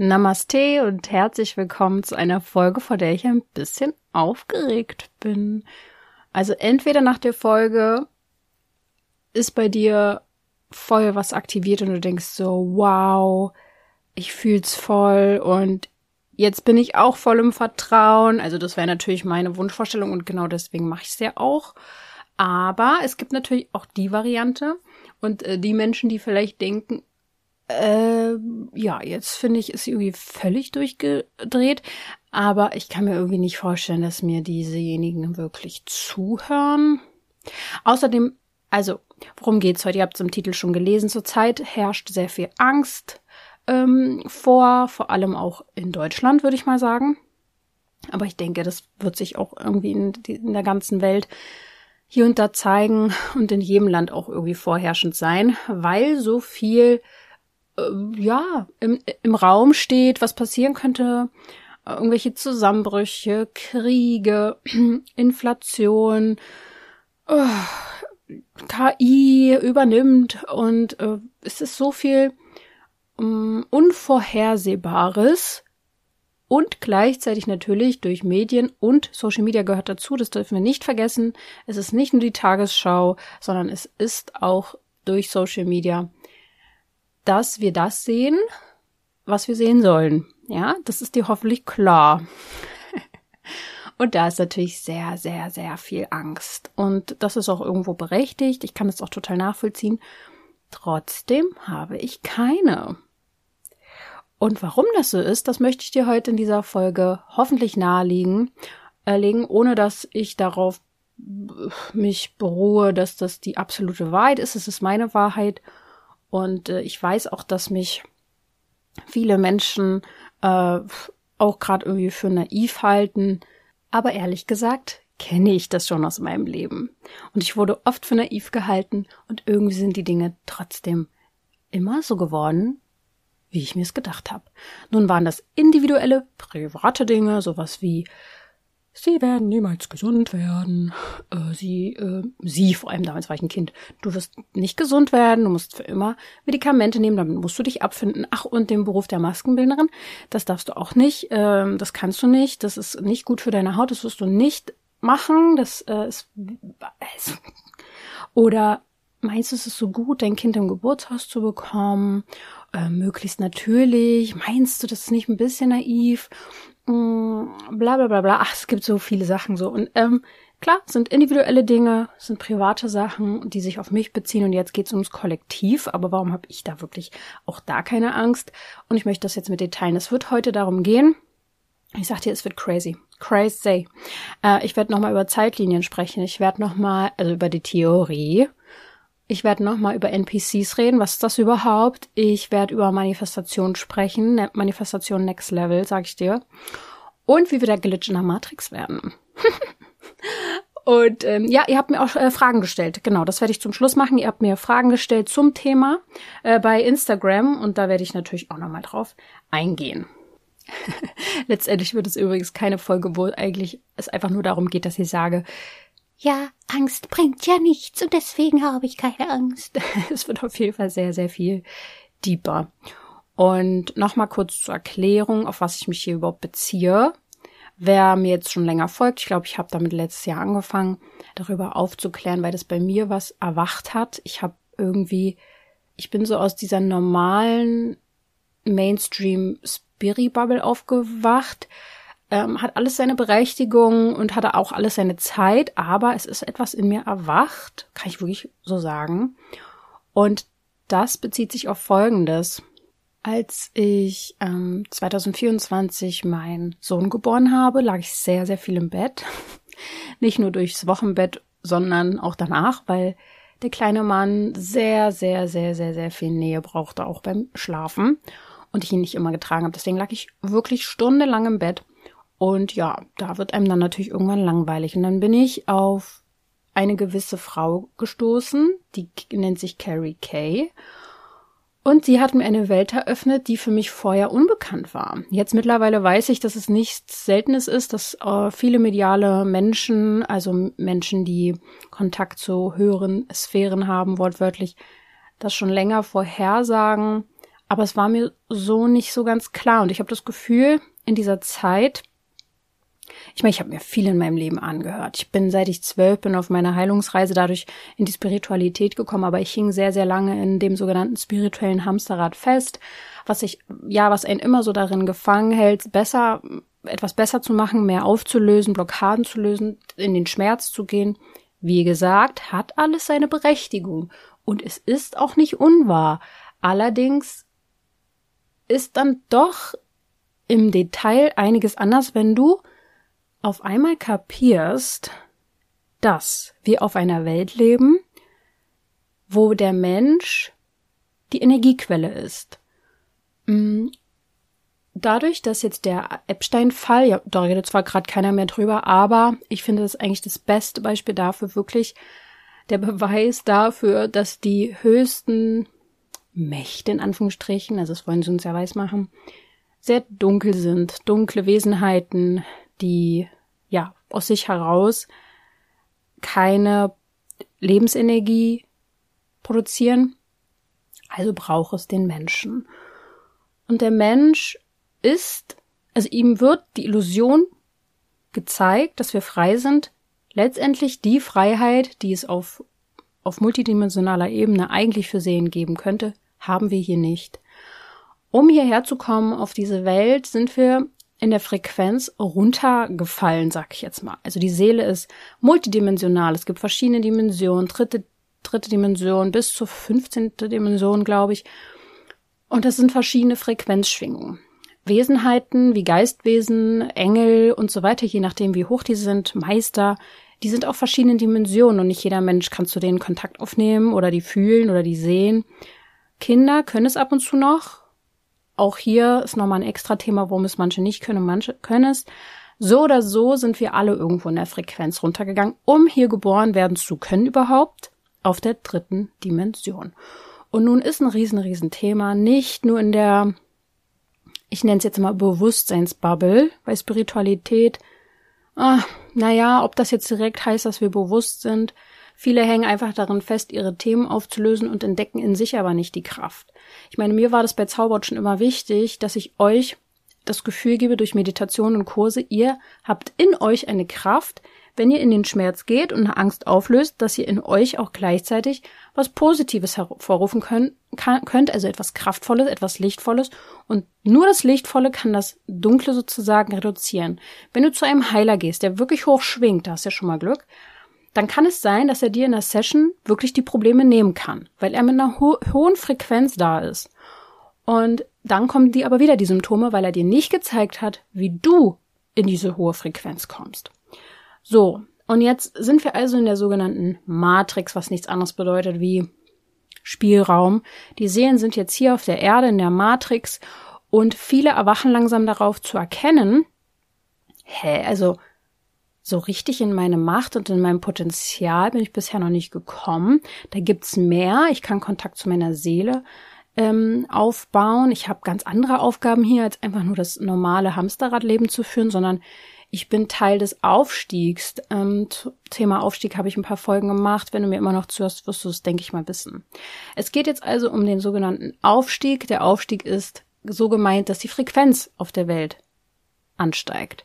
Namaste und herzlich willkommen zu einer Folge, vor der ich ein bisschen aufgeregt bin. Also entweder nach der Folge ist bei dir voll was aktiviert und du denkst so, wow, ich fühl's voll und jetzt bin ich auch voll im Vertrauen. Also das wäre natürlich meine Wunschvorstellung und genau deswegen mache ich es ja auch. Aber es gibt natürlich auch die Variante und die Menschen, die vielleicht denken, jetzt finde ich, ist sie irgendwie völlig durchgedreht, aber ich kann mir irgendwie nicht vorstellen, dass mir diesejenigen wirklich zuhören. Außerdem, also, worum geht's heute? Ihr habt es im Titel schon gelesen. Zurzeit herrscht sehr viel Angst vor allem auch in Deutschland, würde ich mal sagen. Aber ich denke, das wird sich auch irgendwie in der ganzen Welt hier und da zeigen und in jedem Land auch irgendwie vorherrschend sein, weil so viel im Raum steht, was passieren könnte, irgendwelche Zusammenbrüche, Kriege, Inflation, KI übernimmt und es ist so viel Unvorhersehbares und gleichzeitig natürlich durch Medien und Social Media gehört dazu, das dürfen wir nicht vergessen. Es ist nicht nur die Tagesschau, sondern es ist auch durch Social Media, dass wir das sehen, was wir sehen sollen. Ja, das ist dir hoffentlich klar. Und da ist natürlich sehr, sehr, sehr viel Angst. Und das ist auch irgendwo berechtigt. Ich kann das auch total nachvollziehen. Trotzdem habe ich keine. Und warum das so ist, das möchte ich dir heute in dieser Folge hoffentlich nahelegen, ohne dass ich darauf mich beruhe, dass das die absolute Wahrheit ist. Es ist meine Wahrheit. Und ich weiß auch, dass mich viele Menschen auch gerade irgendwie für naiv halten. Aber ehrlich gesagt kenne ich das schon aus meinem Leben. Und ich wurde oft für naiv gehalten und irgendwie sind die Dinge trotzdem immer so geworden, wie ich mir es gedacht habe. Nun waren das individuelle, private Dinge, sowas wie Sie werden niemals gesund werden. Sie, vor allem damals war ich ein Kind. Du wirst nicht gesund werden, du musst für immer Medikamente nehmen, damit musst du dich abfinden. Ach, und den Beruf der Maskenbildnerin, das darfst du auch nicht, das kannst du nicht, das ist nicht gut für deine Haut, das wirst du nicht machen, oder meinst du, es ist so gut, dein Kind im Geburtshaus zu bekommen, möglichst natürlich, meinst du, das ist nicht ein bisschen naiv? Bla bla bla bla. Ach, es gibt so viele Sachen so. Und klar, sind individuelle Dinge, sind private Sachen, die sich auf mich beziehen. Und jetzt geht's ums Kollektiv. Aber warum habe ich da wirklich auch da keine Angst? Und ich möchte das jetzt mit dir teilen. Es wird heute darum gehen. Ich sag dir, es wird crazy. Crazy. Ich werde nochmal über Zeitlinien sprechen. Ich werde nochmal, also über die Theorie. Ich werde nochmal über NPCs reden. Was ist das überhaupt? Ich werde über Manifestation sprechen. Manifestation Next Level, sag ich dir. Und wie wir der Glitch in der Matrix werden. Und ihr habt mir auch Fragen gestellt. Genau, das werde ich zum Schluss machen. Ihr habt mir Fragen gestellt zum Thema bei Instagram. Und da werde ich natürlich auch nochmal drauf eingehen. Letztendlich wird es übrigens keine Folge, wo eigentlich es einfach nur darum geht, dass ich sage, ja, Angst bringt ja nichts und deswegen habe ich keine Angst. Es wird auf jeden Fall sehr, sehr viel deeper. Und nochmal kurz zur Erklärung, auf was ich mich hier überhaupt beziehe. Wer mir jetzt schon länger folgt, ich glaube, ich habe damit letztes Jahr angefangen, darüber aufzuklären, weil das bei mir was erwacht hat. Ich bin so aus dieser normalen Mainstream-Spiri-Bubble aufgewacht. Hat alles seine Berechtigung und hatte auch alles seine Zeit, aber es ist etwas in mir erwacht, kann ich wirklich so sagen. Und das bezieht sich auf Folgendes. Als ich 2024 meinen Sohn geboren habe, lag ich sehr, sehr viel im Bett. Nicht nur durchs Wochenbett, sondern auch danach, weil der kleine Mann sehr, sehr, sehr, sehr, sehr viel Nähe brauchte, auch beim Schlafen. Und ich ihn nicht immer getragen habe. Deswegen lag ich wirklich stundenlang im Bett. Und ja, da wird einem dann natürlich irgendwann langweilig. Und dann bin ich auf eine gewisse Frau gestoßen, die nennt sich Carrie Kay. Und sie hat mir eine Welt eröffnet, die für mich vorher unbekannt war. Jetzt mittlerweile weiß ich, dass es nichts Seltenes ist, dass viele mediale Menschen, also Menschen, die Kontakt zu höheren Sphären haben, wortwörtlich, das schon länger vorhersagen. aber es war mir so nicht so ganz klar. Und ich habe das Gefühl, in dieser Zeit, ich meine, ich habe mir viel in meinem Leben angehört. Ich bin, seit ich 12 bin, auf meiner Heilungsreise dadurch in die Spiritualität gekommen, aber ich hing sehr, sehr lange in dem sogenannten spirituellen Hamsterrad fest, was einen immer so darin gefangen hält, etwas besser zu machen, mehr aufzulösen, Blockaden zu lösen, in den Schmerz zu gehen. Wie gesagt, hat alles seine Berechtigung und es ist auch nicht unwahr. Allerdings ist dann doch im Detail einiges anders, wenn du auf einmal kapierst, dass wir auf einer Welt leben, wo der Mensch die Energiequelle ist. Dadurch, dass jetzt der Epstein-Fall, ja, da redet zwar gerade keiner mehr drüber, aber ich finde das eigentlich das beste Beispiel dafür, wirklich der Beweis dafür, dass die höchsten Mächte, in Anführungsstrichen, also das wollen sie uns ja weismachen, sehr dunkel sind, dunkle Wesenheiten, die ja aus sich heraus keine Lebensenergie produzieren, also braucht es den Menschen. Und der Mensch ihm wird die Illusion gezeigt, dass wir frei sind, letztendlich die Freiheit, die es auf multidimensionaler Ebene eigentlich für Seelen geben könnte, haben wir hier nicht. Um hierher zu kommen auf diese Welt, sind wir in der Frequenz runtergefallen, sag ich jetzt mal. Also die Seele ist multidimensional. Es gibt verschiedene Dimensionen, dritte Dimension bis zur 15. Dimension, glaube ich. Und das sind verschiedene Frequenzschwingungen. Wesenheiten wie Geistwesen, Engel und so weiter, je nachdem wie hoch die sind, Meister, die sind auf verschiedenen Dimensionen und nicht jeder Mensch kann zu denen Kontakt aufnehmen oder die fühlen oder die sehen. Kinder können es ab und zu noch. Auch hier ist nochmal ein extra Thema, warum es manche nicht können und manche können es. So oder so sind wir alle irgendwo in der Frequenz runtergegangen, um hier geboren werden zu können überhaupt auf der 3. Dimension. Und nun ist ein riesen Thema, nicht nur in der, ich nenne es jetzt mal Bewusstseinsbubble, bei Spiritualität, ob das jetzt direkt heißt, dass wir bewusst sind. Viele hängen einfach darin fest, ihre Themen aufzulösen und entdecken in sich aber nicht die Kraft. Ich meine, mir war das bei Zauberhaut schon immer wichtig, dass ich euch das Gefühl gebe durch Meditation und Kurse, ihr habt in euch eine Kraft, wenn ihr in den Schmerz geht und eine Angst auflöst, dass ihr in euch auch gleichzeitig was Positives hervorrufen könnt, also etwas Kraftvolles, etwas Lichtvolles. Und nur das Lichtvolle kann das Dunkle sozusagen reduzieren. Wenn du zu einem Heiler gehst, der wirklich hoch schwingt, da hast du ja schon mal Glück, dann kann es sein, dass er dir in der Session wirklich die Probleme nehmen kann, weil er mit einer hohen Frequenz da ist. Und dann kommen aber wieder die Symptome, weil er dir nicht gezeigt hat, wie du in diese hohe Frequenz kommst. So, und jetzt sind wir also in der sogenannten Matrix, was nichts anderes bedeutet wie Spielraum. Die Seelen sind jetzt hier auf der Erde in der Matrix und viele erwachen langsam darauf zu erkennen, also so richtig in meine Macht und in meinem Potenzial bin ich bisher noch nicht gekommen. Da gibt's mehr. Ich kann Kontakt zu meiner Seele aufbauen. Ich habe ganz andere Aufgaben hier, als einfach nur das normale Hamsterradleben zu führen, sondern ich bin Teil des Aufstiegs. Thema Aufstieg habe ich ein paar Folgen gemacht. Wenn du mir immer noch zuhörst, wirst du es, denke ich mal, wissen. Es geht jetzt also um den sogenannten Aufstieg. Der Aufstieg ist so gemeint, dass die Frequenz auf der Welt ansteigt.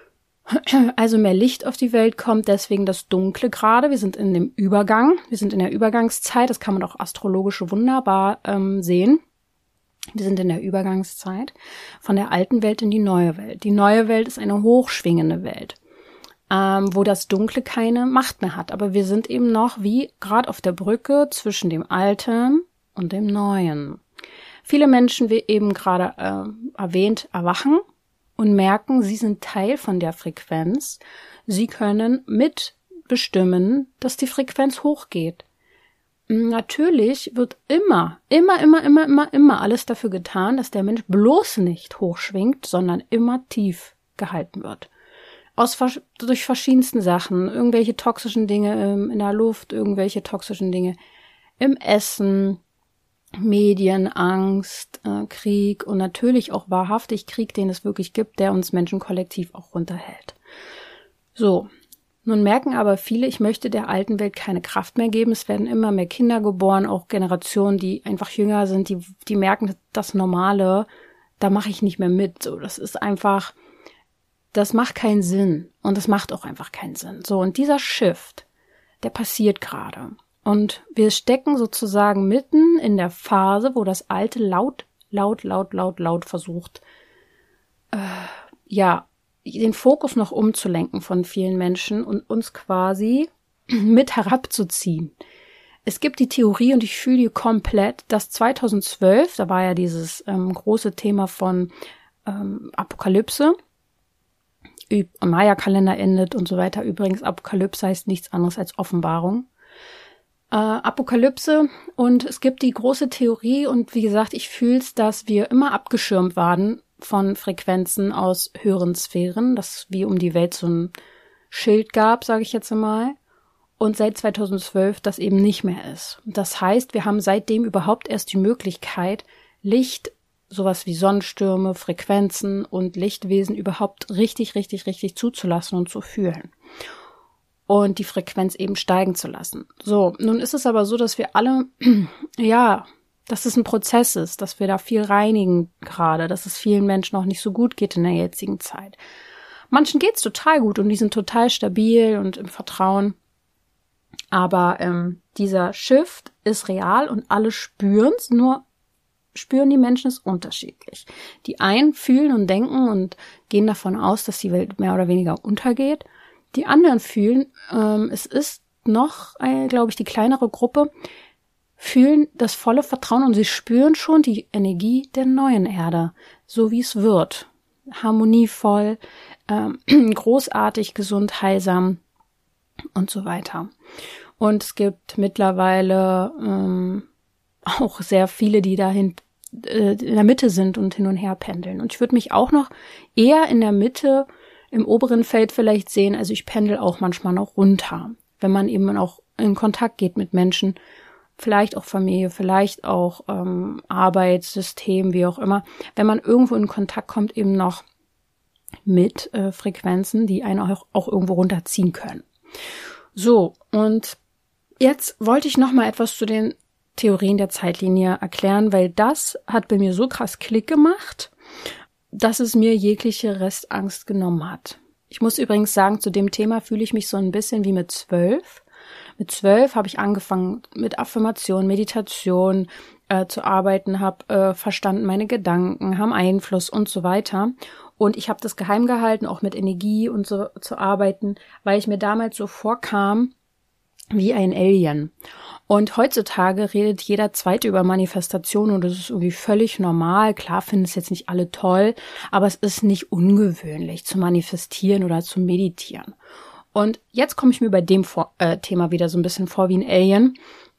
Also mehr Licht auf die Welt kommt, deswegen das Dunkle gerade. Wir sind in dem Übergang, wir sind in der Übergangszeit, das kann man auch astrologisch wunderbar sehen. Wir sind in der Übergangszeit von der alten Welt in die neue Welt. Die neue Welt ist eine hochschwingende Welt, wo das Dunkle keine Macht mehr hat. Aber wir sind eben noch wie gerade auf der Brücke zwischen dem Alten und dem Neuen. Viele Menschen, wie eben gerade erwähnt, erwachen und merken, sie sind Teil von der Frequenz. Sie können mitbestimmen, dass die Frequenz hochgeht. Natürlich wird immer alles dafür getan, dass der Mensch bloß nicht hochschwingt, sondern immer tief gehalten wird. Durch verschiedensten Sachen, irgendwelche toxischen Dinge in der Luft, irgendwelche toxischen Dinge im Essen, Medien, Angst, Krieg und natürlich auch wahrhaftig Krieg, den es wirklich gibt, der uns Menschen kollektiv auch runterhält. So, Nun merken aber viele, ich möchte der alten Welt keine Kraft mehr geben. Es werden immer mehr Kinder geboren, auch Generationen, die einfach jünger sind, die merken, das Normale, da mache ich nicht mehr mit. So, das ist einfach, das macht keinen Sinn. Und das macht auch einfach keinen Sinn. So, und dieser Shift, der passiert gerade. Und wir stecken sozusagen mitten in der Phase, wo das Alte laut versucht, den Fokus noch umzulenken von vielen Menschen und uns quasi mit herabzuziehen. Es gibt die Theorie, und ich fühle die komplett, dass 2012, da war ja dieses große Thema von Apokalypse, Maya-Kalender endet und so weiter. Übrigens, Apokalypse heißt nichts anderes als Offenbarung. Apokalypse, und es gibt die große Theorie, und wie gesagt, ich fühle es, dass wir immer abgeschirmt waren von Frequenzen aus höheren Sphären, dass wie um die Welt so ein Schild gab, sage ich jetzt einmal, und seit 2012 das eben nicht mehr ist. Das heißt, wir haben seitdem überhaupt erst die Möglichkeit, Licht, sowas wie Sonnenstürme, Frequenzen und Lichtwesen überhaupt richtig zuzulassen und zu fühlen. Und die Frequenz eben steigen zu lassen. So, nun ist es aber so, dass wir alle, dass es ein Prozess ist, dass wir da viel reinigen gerade, dass es vielen Menschen auch nicht so gut geht in der jetzigen Zeit. Manchen geht's total gut und die sind total stabil und im Vertrauen. Aber dieser Shift ist real und alle spüren's, nur spüren die Menschen es unterschiedlich. Die einen fühlen und denken und gehen davon aus, dass die Welt mehr oder weniger untergeht. Die anderen fühlen, es ist noch, glaube ich, die kleinere Gruppe, fühlen das volle Vertrauen und sie spüren schon die Energie der neuen Erde, so wie es wird. Harmonievoll, großartig, gesund, heilsam und so weiter. Und es gibt mittlerweile auch sehr viele, die dahin in der Mitte sind und hin und her pendeln. Und ich würde mich auch noch eher in der Mitte im oberen Feld vielleicht sehen, also ich pendel auch manchmal noch runter, wenn man eben auch in Kontakt geht mit Menschen, vielleicht auch Familie, vielleicht auch Arbeitssystem, wie auch immer, wenn man irgendwo in Kontakt kommt, eben noch mit Frequenzen, die einen auch irgendwo runterziehen können. So, und jetzt wollte ich noch mal etwas zu den Theorien der Zeitlinie erklären, weil das hat bei mir so krass Klick gemacht, dass es mir jegliche Restangst genommen hat. Ich muss übrigens sagen, zu dem Thema fühle ich mich so ein bisschen wie mit 12. Mit 12 habe ich angefangen mit Affirmation, Meditation zu arbeiten, habe verstanden, meine Gedanken haben Einfluss und so weiter. Und ich habe das geheim gehalten, auch mit Energie und so zu arbeiten, weil ich mir damals so vorkam wie ein Alien. Und heutzutage redet jeder Zweite über Manifestation und das ist irgendwie völlig normal. Klar finden es jetzt nicht alle toll, aber es ist nicht ungewöhnlich zu manifestieren oder zu meditieren. Und jetzt komme ich mir bei dem Thema wieder so ein bisschen vor wie ein Alien.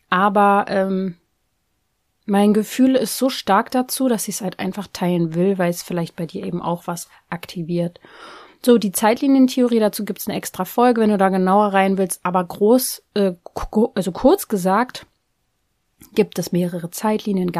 Aber mein Gefühl ist so stark dazu, dass ich es halt einfach teilen will, weil es vielleicht bei dir eben auch was aktiviert. So, die Zeitlinientheorie, dazu gibt es eine extra Folge, wenn du da genauer rein willst. Aber kurz gesagt, gab es mehrere Zeitlinien.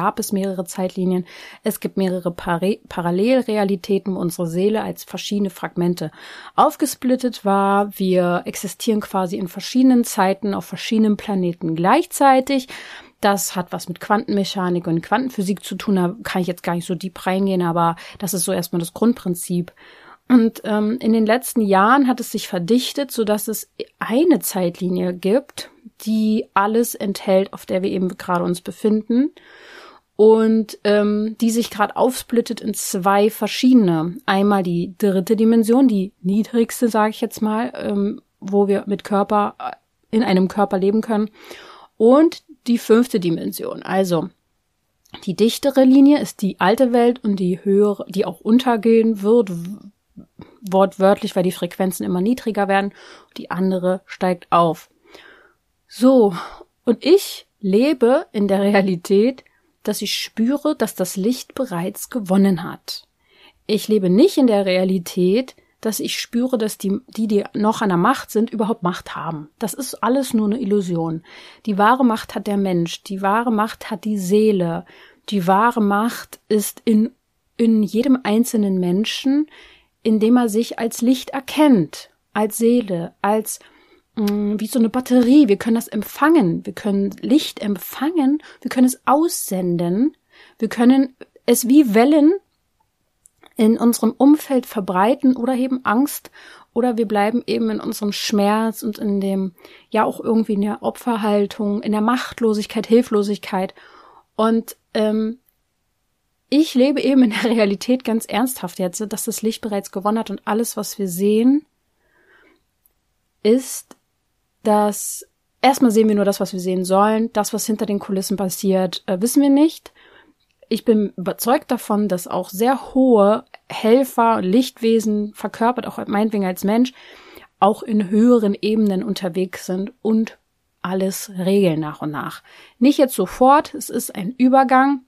Es gibt mehrere Parallelrealitäten, wo unsere Seele als verschiedene Fragmente aufgesplittet war. Wir existieren quasi in verschiedenen Zeiten auf verschiedenen Planeten gleichzeitig. Das hat was mit Quantenmechanik und Quantenphysik zu tun. Da kann ich jetzt gar nicht so deep reingehen, aber das ist so erstmal das Grundprinzip. Und in den letzten Jahren hat es sich verdichtet, sodass es eine Zeitlinie gibt, die alles enthält, auf der wir eben gerade uns befinden und die sich gerade aufsplittet in zwei verschiedene. Einmal die dritte Dimension, die niedrigste, sage ich jetzt mal, wo wir mit Körper in einem Körper leben können, und die 5. Dimension. Also die dichtere Linie ist die alte Welt und die höhere, die auch untergehen wird, wortwörtlich, weil die Frequenzen immer niedriger werden. Die andere steigt auf. So, und ich lebe in der Realität, dass ich spüre, dass das Licht bereits gewonnen hat. Ich lebe nicht in der Realität, dass ich spüre, dass die noch an der Macht sind, überhaupt Macht haben. Das ist alles nur eine Illusion. Die wahre Macht hat der Mensch, die wahre Macht hat die Seele, die wahre Macht ist in jedem einzelnen Menschen, indem er sich als Licht erkennt, als Seele, als wie so eine Batterie. Wir können das empfangen. Wir können Licht empfangen. Wir können es aussenden. Wir können es wie Wellen in unserem Umfeld verbreiten oder eben Angst. Oder wir bleiben eben in unserem Schmerz und in dem, ja auch irgendwie in der Opferhaltung, in der Machtlosigkeit, Hilflosigkeit. Und ich lebe eben in der Realität ganz ernsthaft jetzt, dass das Licht bereits gewonnen hat und alles, was wir sehen, ist, dass erstmal sehen wir nur das, was wir sehen sollen. Das, was hinter den Kulissen passiert, wissen wir nicht. Ich bin überzeugt davon, dass auch sehr hohe Helfer, Lichtwesen, verkörpert auch meinetwegen als Mensch, auch in höheren Ebenen unterwegs sind und alles regeln nach und nach. Nicht jetzt sofort, es ist ein Übergang,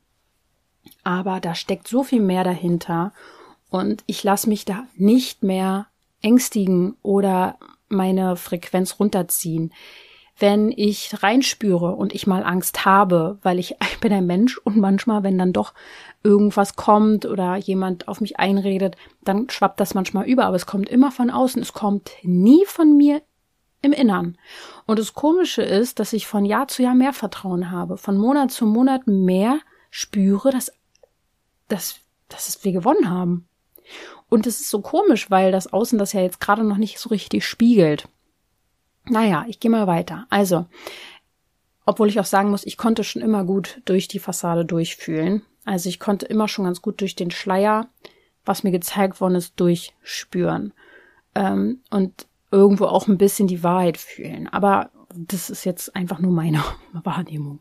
aber da steckt so viel mehr dahinter und ich lasse mich da nicht mehr ängstigen oder meine Frequenz runterziehen. Wenn ich reinspüre und ich mal Angst habe, weil ich bin ein Mensch und manchmal, wenn dann doch irgendwas kommt oder jemand auf mich einredet, dann schwappt das manchmal über, aber es kommt immer von außen, es kommt nie von mir im Innern. Und das Komische ist, dass ich von Jahr zu Jahr mehr Vertrauen habe, von Monat zu Monat mehr spüre, dass wir gewonnen haben. Und es ist so komisch, weil das Außen das ja jetzt gerade noch nicht so richtig spiegelt. Naja, ich gehe mal weiter. Also, obwohl ich auch sagen muss, ich konnte schon immer gut durch die Fassade durchfühlen. Also ich konnte immer schon ganz gut durch den Schleier, was mir gezeigt worden ist, durchspüren. Und irgendwo auch ein bisschen die Wahrheit fühlen. Aber das ist jetzt einfach nur meine Wahrnehmung.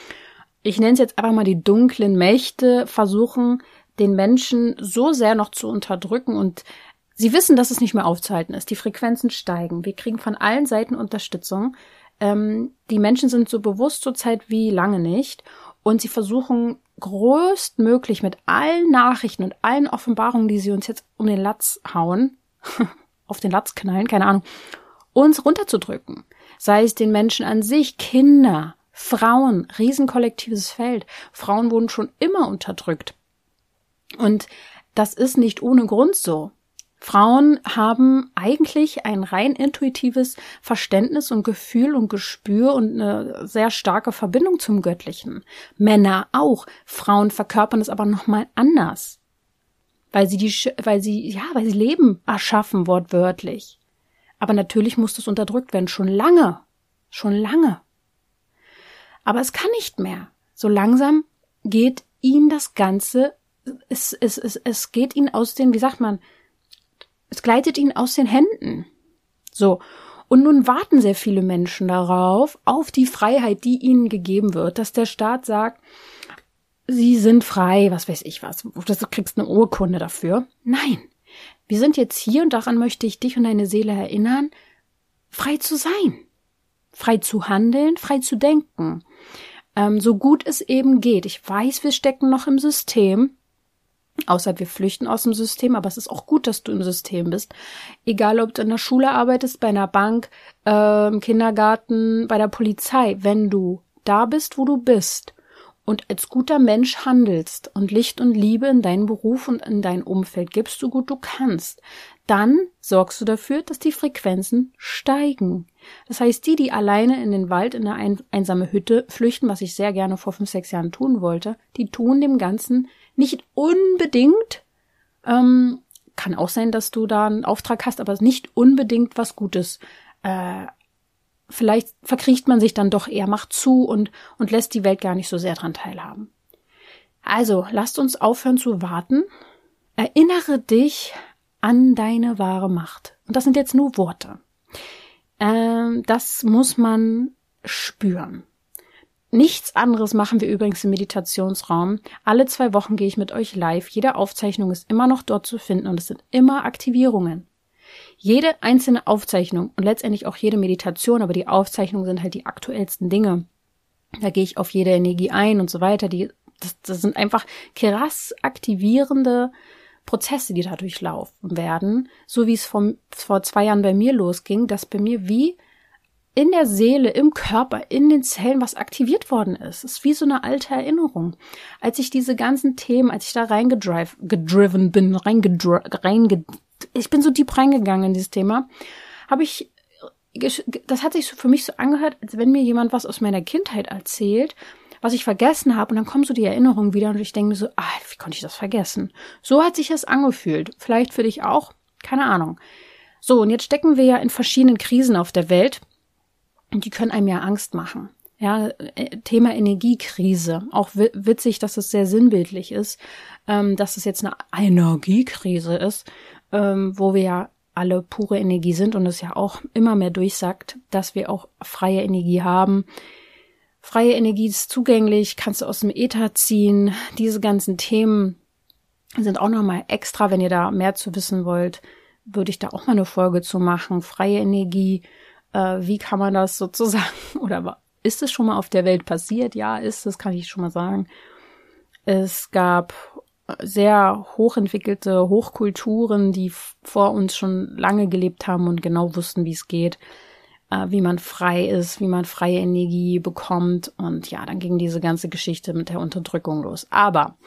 Ich nenne es jetzt einfach mal die dunklen Mächte, versuchen den Menschen so sehr noch zu unterdrücken und sie wissen, dass es nicht mehr aufzuhalten ist. Die Frequenzen steigen. Wir kriegen von allen Seiten Unterstützung. Die Menschen sind so bewusst zurzeit wie lange nicht und sie versuchen größtmöglich mit allen Nachrichten und allen Offenbarungen, die sie uns jetzt um den Latz hauen, auf den Latz knallen, keine Ahnung, uns runterzudrücken. Sei es den Menschen an sich, Kinder, Frauen, riesenkollektives Feld. Frauen wurden schon immer unterdrückt. Und das ist nicht ohne Grund so. Frauen haben eigentlich ein rein intuitives Verständnis und Gefühl und Gespür und eine sehr starke Verbindung zum Göttlichen. Männer auch. Frauen verkörpern es aber nochmal anders. Weil sie Leben erschaffen, wortwörtlich. Aber natürlich muss das unterdrückt werden. Schon lange. Aber es kann nicht mehr. So langsam geht ihnen das Ganze, es geht ihnen aus den, wie sagt man, es gleitet ihnen aus den Händen. So. Und nun warten sehr viele Menschen darauf, auf die Freiheit, die ihnen gegeben wird, dass der Staat sagt, sie sind frei, was weiß ich was. Du kriegst eine Urkunde dafür. Nein. Wir sind jetzt hier und daran möchte ich dich und deine Seele erinnern, frei zu sein. Frei zu handeln, frei zu denken. So gut es eben geht. Ich weiß, wir stecken noch im System. Außer wir flüchten aus dem System, aber es ist auch gut, dass du im System bist. Egal, ob du in der Schule arbeitest, bei einer Bank, im Kindergarten, bei der Polizei. Wenn du da bist, wo du bist und als guter Mensch handelst und Licht und Liebe in deinen Beruf und in dein Umfeld gibst, so gut du kannst, dann sorgst du dafür, dass die Frequenzen steigen. Das heißt, die alleine in den Wald, in eine einsame Hütte flüchten, was ich sehr gerne vor 5, 6 Jahren tun wollte, die tun dem Ganzen nicht unbedingt, kann auch sein, dass du da einen Auftrag hast, aber nicht unbedingt was Gutes. Vielleicht verkriecht man sich dann doch eher, macht zu und lässt die Welt gar nicht so sehr dran teilhaben. Also, lasst uns aufhören zu warten. Erinnere dich an deine wahre Macht. Und das sind jetzt nur Worte. Das muss man spüren. Nichts anderes machen wir übrigens im Meditationsraum. Alle 2 Wochen gehe ich mit euch live. Jede Aufzeichnung ist immer noch dort zu finden und es sind immer Aktivierungen. Jede einzelne Aufzeichnung und letztendlich auch jede Meditation, aber die Aufzeichnungen sind halt die aktuellsten Dinge. Da gehe ich auf jede Energie ein und so weiter. Das sind einfach krass aktivierende Prozesse, die da durchlaufen werden. So wie es vor 2 Jahren bei mir losging, dass bei mir wie in der Seele, im Körper, in den Zellen was aktiviert worden ist. Es ist wie so eine alte Erinnerung. Als ich diese ganzen Themen, als ich da reingedriven bin, ich bin so deep reingegangen in dieses Thema, habe ich das hat sich so für mich so angehört, als wenn mir jemand was aus meiner Kindheit erzählt, was ich vergessen habe, und dann kommen so die Erinnerungen wieder und ich denke mir so, wie konnte ich das vergessen? So hat sich das angefühlt. Vielleicht für dich auch, keine Ahnung. So, und jetzt stecken wir ja in verschiedenen Krisen auf der Welt und die können einem ja Angst machen. Ja, Thema Energiekrise. Auch witzig, dass es sehr sinnbildlich ist, dass es jetzt eine Energiekrise ist, wo wir ja alle pure Energie sind und es ja auch immer mehr durchsagt, dass wir auch freie Energie haben. Freie Energie ist zugänglich, kannst du aus dem Äther ziehen. Diese ganzen Themen sind auch nochmal extra. Wenn ihr da mehr zu wissen wollt, würde ich da auch mal eine Folge zu machen. Freie Energie, wie kann man das sozusagen, oder ist es schon mal auf der Welt passiert? Ja, ist es, kann ich schon mal sagen. Es gab sehr hochentwickelte Hochkulturen, die vor uns schon lange gelebt haben und genau wussten, wie es geht, wie man frei ist, wie man freie Energie bekommt. Und ja, dann ging diese ganze Geschichte mit der Unterdrückung los. Aber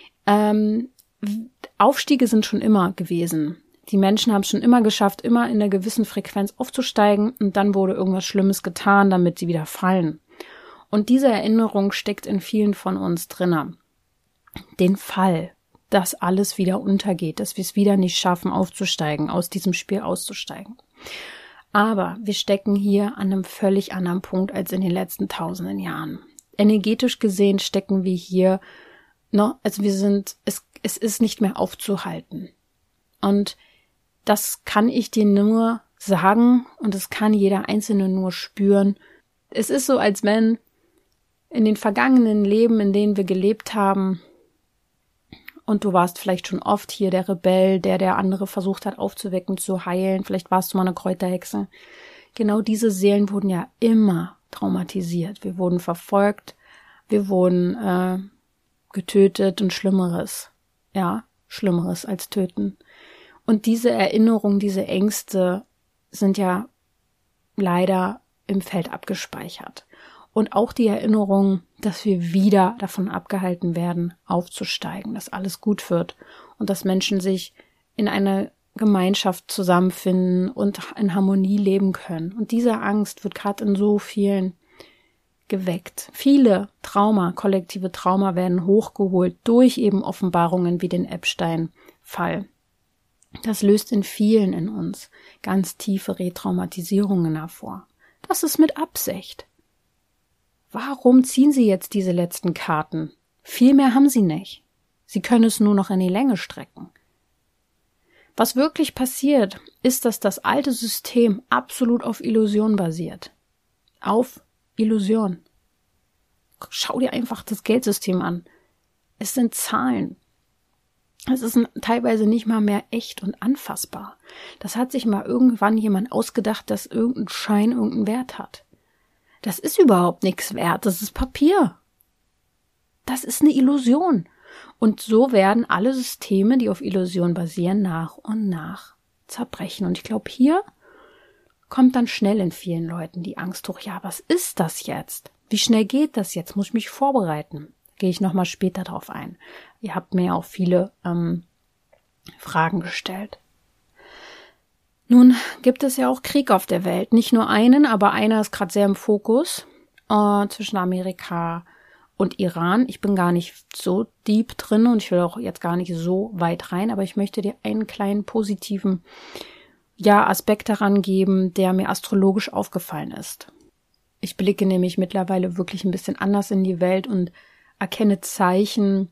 Aufstiege sind schon immer gewesen. Die Menschen haben es schon immer geschafft, immer in einer gewissen Frequenz aufzusteigen und dann wurde irgendwas Schlimmes getan, damit sie wieder fallen. Und diese Erinnerung steckt in vielen von uns drinne. Den Fall, dass alles wieder untergeht, dass wir es wieder nicht schaffen, aufzusteigen, aus diesem Spiel auszusteigen. Aber wir stecken hier an einem völlig anderen Punkt als in den letzten tausenden Jahren. Energetisch gesehen stecken wir hier noch, also es ist nicht mehr aufzuhalten. Und das kann ich dir nur sagen und das kann jeder Einzelne nur spüren. Es ist so, als wenn in den vergangenen Leben, in denen wir gelebt haben, und du warst vielleicht schon oft hier der Rebell, der andere versucht hat aufzuwecken, zu heilen. Vielleicht warst du mal eine Kräuterhexe. Genau diese Seelen wurden ja immer traumatisiert. Wir wurden verfolgt, wir wurden getötet und Schlimmeres. Ja, Schlimmeres als töten. Und diese Erinnerungen, diese Ängste sind ja leider im Feld abgespeichert. Und auch die Erinnerung, dass wir wieder davon abgehalten werden, aufzusteigen, dass alles gut wird und dass Menschen sich in einer Gemeinschaft zusammenfinden und in Harmonie leben können. Und diese Angst wird gerade in so vielen geweckt. Viele kollektive Trauma werden hochgeholt durch eben Offenbarungen wie den Epstein-Fall. Das löst in vielen in uns ganz tiefe Retraumatisierungen hervor. Das ist mit Absicht. Warum ziehen Sie jetzt diese letzten Karten? Viel mehr haben Sie nicht. Sie können es nur noch in die Länge strecken. Was wirklich passiert, ist, dass das alte System absolut auf Illusion basiert. Auf Illusion. Schau dir einfach das Geldsystem an. Es sind Zahlen. Es ist teilweise nicht mal mehr echt und anfassbar. Das hat sich mal irgendwann jemand ausgedacht, dass irgendein Schein irgendeinen Wert hat. Das ist überhaupt nichts wert, das ist Papier. Das ist eine Illusion. Und so werden alle Systeme, die auf Illusion basieren, nach und nach zerbrechen. Und ich glaube, hier kommt dann schnell in vielen Leuten die Angst hoch. Ja, was ist das jetzt? Wie schnell geht das jetzt? Muss ich mich vorbereiten? Gehe ich nochmal später drauf ein. Ihr habt mir auch viele Fragen gestellt. Nun gibt es ja auch Krieg auf der Welt. Nicht nur einen, aber einer ist gerade sehr im Fokus zwischen Amerika und Iran. Ich bin gar nicht so deep drin und ich will auch jetzt gar nicht so weit rein, aber ich möchte dir einen kleinen positiven Aspekt daran geben, der mir astrologisch aufgefallen ist. Ich blicke nämlich mittlerweile wirklich ein bisschen anders in die Welt und erkenne Zeichen,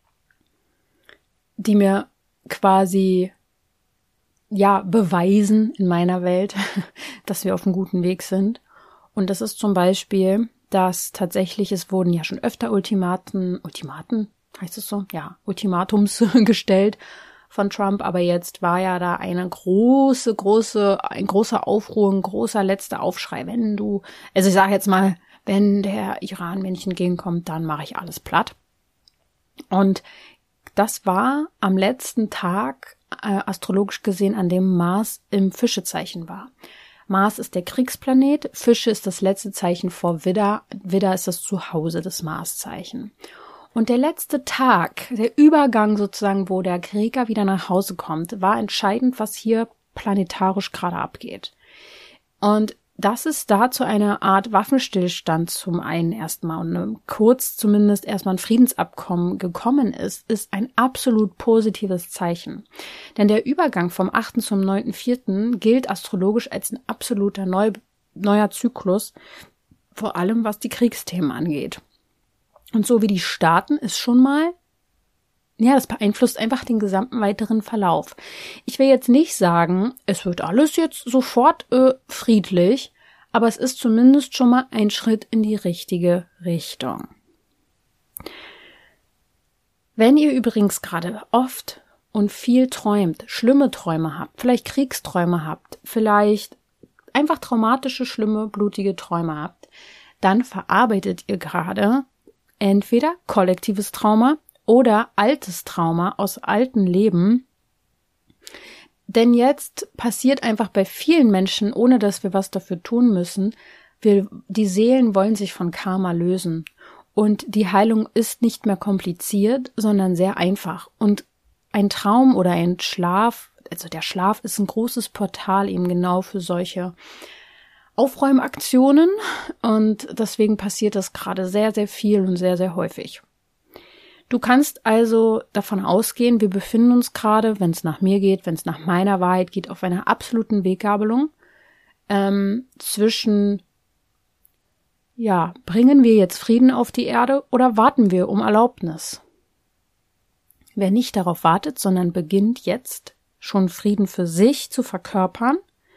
die mir quasi beweisen in meiner Welt, dass wir auf einem guten Weg sind. Und das ist zum Beispiel, dass tatsächlich, es wurden ja schon öfter Ultimaten, heißt es so? Ja, Ultimatums gestellt von Trump, aber jetzt war ja da ein großer Aufruhr, ein großer letzter Aufschrei. Ich sage jetzt mal, wenn der Iran mir nicht entgegenkommt, dann mache ich alles platt. Und das war am letzten Tag astrologisch gesehen, an dem Mars im Fischezeichen war. Mars ist der Kriegsplanet, Fische ist das letzte Zeichen vor Widder. Widder ist das Zuhause des Marszeichen. Und der letzte Tag, der Übergang sozusagen, wo der Krieger wieder nach Hause kommt, war entscheidend, was hier planetarisch gerade abgeht. Und dass es da zu einer Art Waffenstillstand zum einen erstmal und kurz zumindest erstmal ein Friedensabkommen gekommen ist ein absolut positives Zeichen. Denn der Übergang vom 8. zum 9.4. gilt astrologisch als ein absoluter neuer Zyklus, vor allem was die Kriegsthemen angeht. Und so wie die starten, ist schon mal, ja, das beeinflusst einfach den gesamten weiteren Verlauf. Ich will jetzt nicht sagen, es wird alles jetzt sofort friedlich, aber es ist zumindest schon mal ein Schritt in die richtige Richtung. Wenn ihr übrigens gerade oft und viel träumt, schlimme Träume habt, vielleicht Kriegsträume habt, vielleicht einfach traumatische, schlimme, blutige Träume habt, dann verarbeitet ihr gerade entweder kollektives Trauma oder altes Trauma aus alten Leben. Denn jetzt passiert einfach bei vielen Menschen, ohne dass wir was dafür tun müssen, die Seelen wollen sich von Karma lösen. Und die Heilung ist nicht mehr kompliziert, sondern sehr einfach. Und ein Traum oder ein Schlaf, also der Schlaf ist ein großes Portal eben genau für solche Aufräumaktionen. Und deswegen passiert das gerade sehr, sehr viel und sehr, sehr häufig. Du kannst also davon ausgehen, wir befinden uns gerade, wenn es nach mir geht, wenn es nach meiner Wahrheit geht, auf einer absoluten Weggabelung zwischen, ja, bringen wir jetzt Frieden auf die Erde oder warten wir um Erlaubnis? Wer nicht darauf wartet, sondern beginnt jetzt schon Frieden für sich zu verkörpern,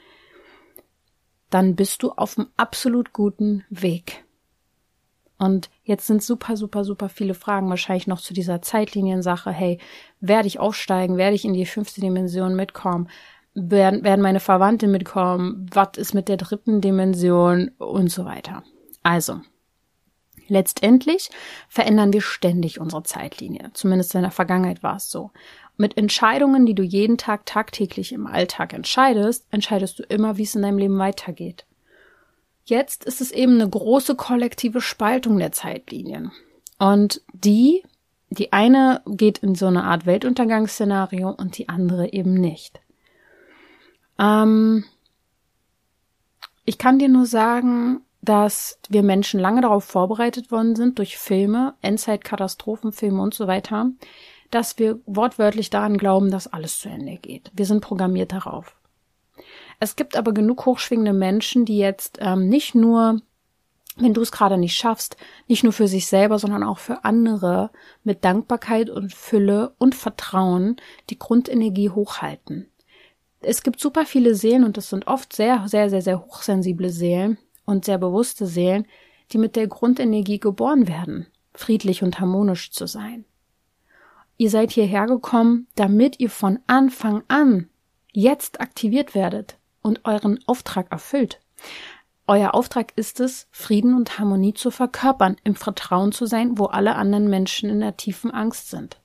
dann bist du auf einem absolut guten Weg. Und jetzt sind super, super, super viele Fragen wahrscheinlich noch zu dieser Zeitliniensache. Hey, werde ich aufsteigen? Werde ich in die 5. Dimension mitkommen? Werden meine Verwandten mitkommen? Was ist mit der 3. Dimension? Und so weiter. Also, letztendlich verändern wir ständig unsere Zeitlinie. Zumindest in der Vergangenheit war es so. Mit Entscheidungen, die du jeden Tag tagtäglich im Alltag entscheidest du immer, wie es in deinem Leben weitergeht. Jetzt ist es eben eine große kollektive Spaltung der Zeitlinien. Und die eine geht in so eine Art Weltuntergangsszenario und die andere eben nicht. Ich kann dir nur sagen, dass wir Menschen lange darauf vorbereitet worden sind durch Filme, Endzeit-Katastrophenfilme und so weiter, dass wir wortwörtlich daran glauben, dass alles zu Ende geht. Wir sind programmiert darauf. Es gibt aber genug hochschwingende Menschen, die jetzt nicht nur, wenn du es gerade nicht schaffst, nicht nur für sich selber, sondern auch für andere mit Dankbarkeit und Fülle und Vertrauen die Grundenergie hochhalten. Es gibt super viele Seelen und das sind oft sehr, sehr, sehr, sehr hochsensible Seelen und sehr bewusste Seelen, die mit der Grundenergie geboren werden, friedlich und harmonisch zu sein. Ihr seid hierher gekommen, damit ihr von Anfang an jetzt aktiviert werdet und euren Auftrag erfüllt. Euer Auftrag ist es, Frieden und Harmonie zu verkörpern, im Vertrauen zu sein, wo alle anderen Menschen in der tiefen Angst sind.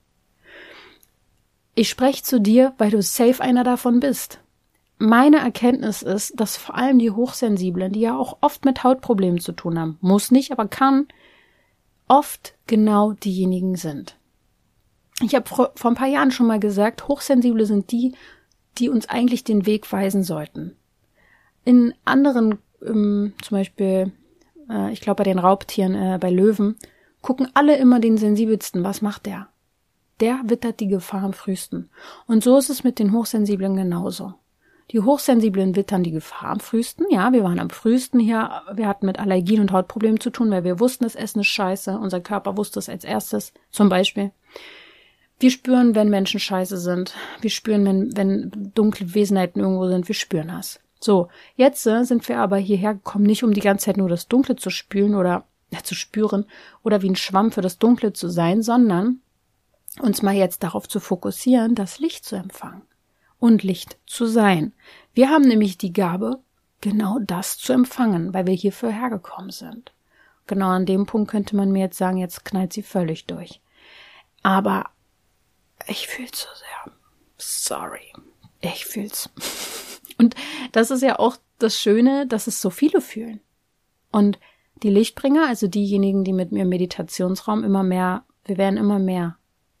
Ich spreche zu dir, weil du safe einer davon bist. Meine Erkenntnis ist, dass vor allem die Hochsensiblen, die ja auch oft mit Hautproblemen zu tun haben, muss nicht, aber kann, oft genau diejenigen sind. Ich habe vor ein paar Jahren schon mal gesagt, Hochsensible sind die uns eigentlich den Weg weisen sollten. In anderen, zum Beispiel, ich glaube bei den Raubtieren, bei Löwen, gucken alle immer den Sensibelsten. Was macht der? Der wittert die Gefahr am frühesten. Und so ist es mit den Hochsensiblen genauso. Die Hochsensiblen wittern die Gefahr am frühesten. Ja, wir waren am frühesten hier. Wir hatten mit Allergien und Hautproblemen zu tun, weil wir wussten, das Essen ist scheiße. Unser Körper wusste es als erstes, zum Beispiel. Wir spüren, wenn Menschen scheiße sind. Wir spüren, wenn dunkle Wesenheiten irgendwo sind. Wir spüren das. So, jetzt sind wir aber hierher gekommen, nicht um die ganze Zeit nur das Dunkle zu spüren oder zu spüren oder wie ein Schwamm für das Dunkle zu sein, sondern uns mal jetzt darauf zu fokussieren, das Licht zu empfangen und Licht zu sein. Wir haben nämlich die Gabe, genau das zu empfangen, weil wir hierfür hergekommen sind. Genau an dem Punkt könnte man mir jetzt sagen, jetzt knallt sie völlig durch. Aber ich fühl's so sehr. Sorry. Ich fühl's. Und das ist ja auch das Schöne, dass es so viele fühlen. Und die Lichtbringer, also diejenigen, die mit mir im Meditationsraum immer mehr, wir werden immer mehr.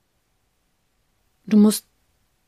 Du musst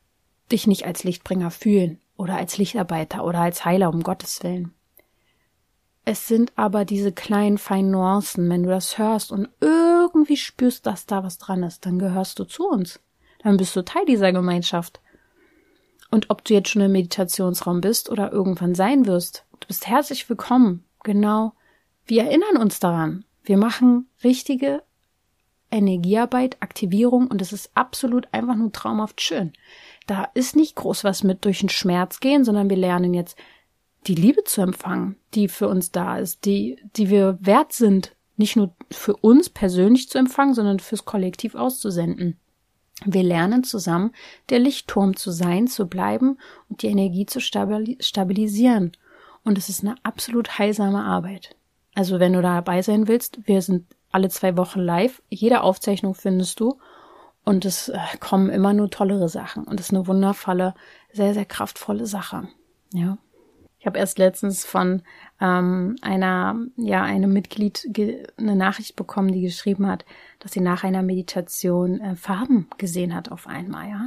dich nicht als Lichtbringer fühlen oder als Lichtarbeiter oder als Heiler, um Gottes Willen. Es sind aber diese kleinen, feinen Nuancen. Wenn du das hörst und irgendwie spürst, dass da was dran ist, dann gehörst du zu uns. Dann bist du Teil dieser Gemeinschaft. Und ob du jetzt schon im Meditationsraum bist oder irgendwann sein wirst, du bist herzlich willkommen. Genau. Wir erinnern uns daran. Wir machen richtige Energiearbeit, Aktivierung und es ist absolut einfach nur traumhaft schön. Da ist nicht groß was mit durch den Schmerz gehen, sondern wir lernen jetzt die Liebe zu empfangen, die für uns da ist, die wir wert sind, nicht nur für uns persönlich zu empfangen, sondern fürs Kollektiv auszusenden. Wir lernen zusammen, der Lichtturm zu sein, zu bleiben und die Energie zu stabilisieren. Und es ist eine absolut heilsame Arbeit. Also wenn du dabei sein willst, wir sind alle 2 Wochen live. Jede Aufzeichnung findest du. Und es kommen immer nur tollere Sachen. Und es ist eine wundervolle, sehr, sehr kraftvolle Sache. Ja. Ich habe erst letztens von einem Mitglied eine Nachricht bekommen, die geschrieben hat, dass sie nach einer Meditation Farben gesehen hat auf einmal. Ja,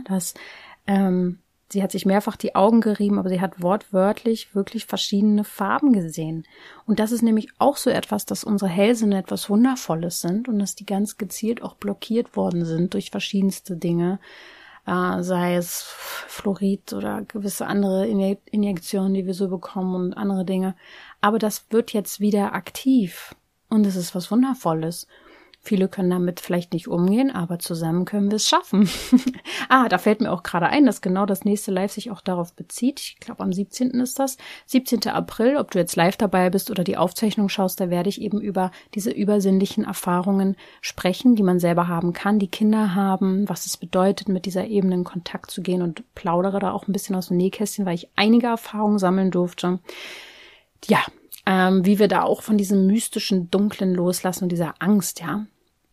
sie hat sich mehrfach die Augen gerieben, aber sie hat wortwörtlich wirklich verschiedene Farben gesehen. Und das ist nämlich auch so etwas, dass unsere Hellsinne etwas Wundervolles sind und dass die ganz gezielt auch blockiert worden sind durch verschiedenste Dinge. Sei es Fluorid oder gewisse andere Injektionen, die wir so bekommen und andere Dinge. Aber das wird jetzt wieder aktiv und es ist was Wundervolles. Viele können damit vielleicht nicht umgehen, aber zusammen können wir es schaffen. Da fällt mir auch gerade ein, dass genau das nächste Live sich auch darauf bezieht. Ich glaube, am 17. ist das. 17. April, ob du jetzt live dabei bist oder die Aufzeichnung schaust, da werde ich eben über diese übersinnlichen Erfahrungen sprechen, die man selber haben kann, die Kinder haben, was es bedeutet, mit dieser Ebene in Kontakt zu gehen und plaudere da auch ein bisschen aus dem Nähkästchen, weil ich einige Erfahrungen sammeln durfte. Ja, wie wir da auch von diesem mystischen Dunklen loslassen und dieser Angst, ja.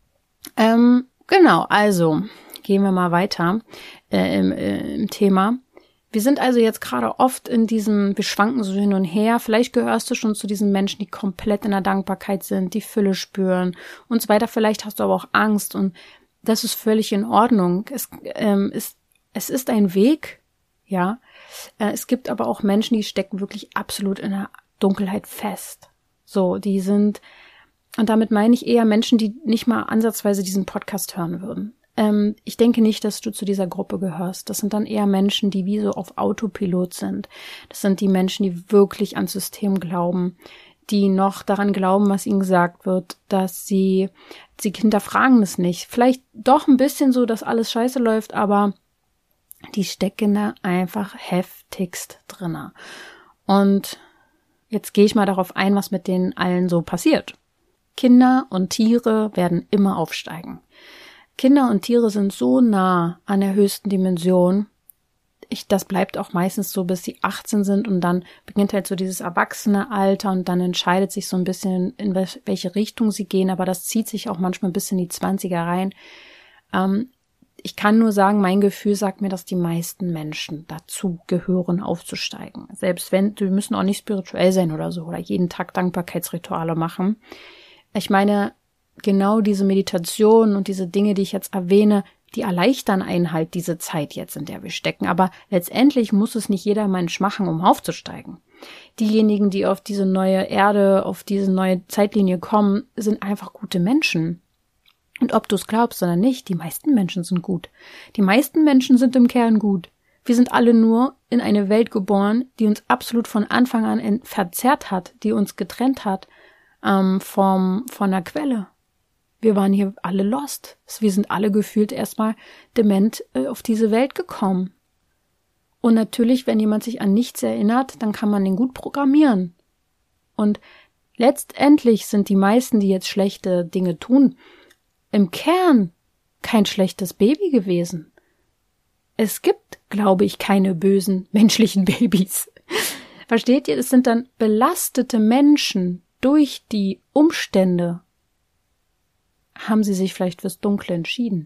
Genau, also gehen wir mal weiter im Thema. Wir sind also jetzt gerade oft in diesem, wir schwanken so hin und her. Vielleicht gehörst du schon zu diesen Menschen, die komplett in der Dankbarkeit sind, die Fülle spüren und so weiter. Vielleicht hast du aber auch Angst und das ist völlig in Ordnung. Es ist ein Weg, ja. Es gibt aber auch Menschen, die stecken wirklich absolut in der Dunkelheit fest. So, die sind... Und damit meine ich eher Menschen, die nicht mal ansatzweise diesen Podcast hören würden. Ich denke nicht, dass du zu dieser Gruppe gehörst. Das sind dann eher Menschen, die wie so auf Autopilot sind. Das sind die Menschen, die wirklich ans System glauben, die noch daran glauben, was ihnen gesagt wird, dass sie hinterfragen es nicht. Vielleicht doch ein bisschen so, dass alles scheiße läuft, aber die stecken da einfach heftigst drinne. Und jetzt gehe ich mal darauf ein, was mit denen allen so passiert. Kinder und Tiere werden immer aufsteigen. Kinder und Tiere sind so nah an der höchsten Dimension. Das bleibt auch meistens so, bis sie 18 sind und dann beginnt halt so dieses Erwachsene-Alter und dann entscheidet sich so ein bisschen, in welche Richtung sie gehen, aber das zieht sich auch manchmal bis in die 20er rein. Ich kann nur sagen, mein Gefühl sagt mir, dass die meisten Menschen dazu gehören, aufzusteigen. Selbst wenn, wir müssen auch nicht spirituell sein oder so oder jeden Tag Dankbarkeitsrituale machen. Ich meine, genau diese Meditation und diese Dinge, die ich jetzt erwähne, die erleichtern einen halt diese Zeit jetzt, in der wir stecken. Aber letztendlich muss es nicht jeder Mensch machen, um aufzusteigen. Diejenigen, die auf diese neue Erde, auf diese neue Zeitlinie kommen, sind einfach gute Menschen. Und ob du es glaubst oder nicht, die meisten Menschen sind gut. Die meisten Menschen sind im Kern gut. Wir sind alle nur in eine Welt geboren, die uns absolut von Anfang an verzerrt hat, die uns getrennt hat von der Quelle. Wir waren hier alle lost. Wir sind alle gefühlt erstmal dement auf diese Welt gekommen. Und natürlich, wenn jemand sich an nichts erinnert, dann kann man den gut programmieren. Und letztendlich sind die meisten, die jetzt schlechte Dinge tun, im Kern kein schlechtes Baby gewesen. Es gibt, glaube ich, keine bösen menschlichen Babys. Versteht ihr? Es sind dann belastete Menschen. Durch die Umstände haben sie sich vielleicht fürs Dunkle entschieden.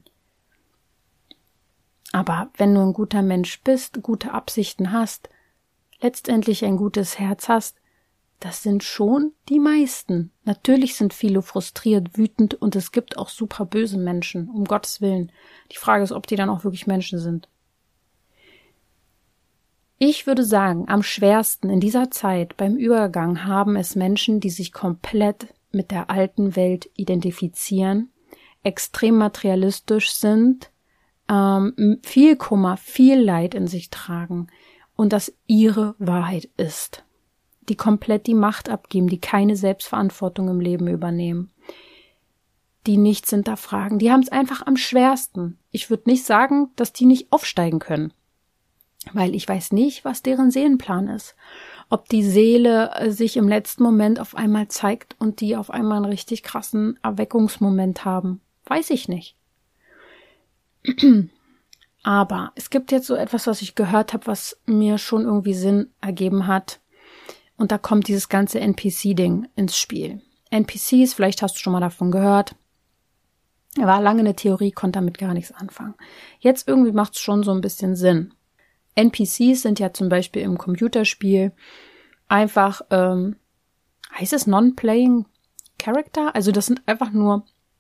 Aber wenn du ein guter Mensch bist, gute Absichten hast, letztendlich ein gutes Herz hast, das sind schon die meisten. Natürlich sind viele frustriert, wütend und es gibt auch super böse Menschen, um Gottes Willen. Die Frage ist, ob die dann auch wirklich Menschen sind. Ich würde sagen, am schwersten in dieser Zeit beim Übergang haben es Menschen, die sich komplett mit der alten Welt identifizieren, extrem materialistisch sind, viel Kummer, viel Leid in sich tragen und das ihre Wahrheit ist. Die komplett die Macht abgeben, die keine Selbstverantwortung im Leben übernehmen, die nichts hinterfragen. Die haben es einfach am schwersten. Ich würde nicht sagen, dass die nicht aufsteigen können, weil ich weiß nicht, was deren Seelenplan ist. Ob die Seele sich im letzten Moment auf einmal zeigt und die auf einmal einen richtig krassen Erweckungsmoment haben, weiß ich nicht. Aber es gibt jetzt so etwas, was ich gehört habe, was mir schon irgendwie Sinn ergeben hat. Und da kommt dieses ganze NPC-Ding ins Spiel. NPCs, vielleicht hast du schon mal davon gehört. War lange eine Theorie, konnte damit gar nichts anfangen. Jetzt irgendwie macht es schon so ein bisschen Sinn. NPCs sind ja zum Beispiel im Computerspiel einfach, heißt es Non-Playing Character? Also das sind einfach nur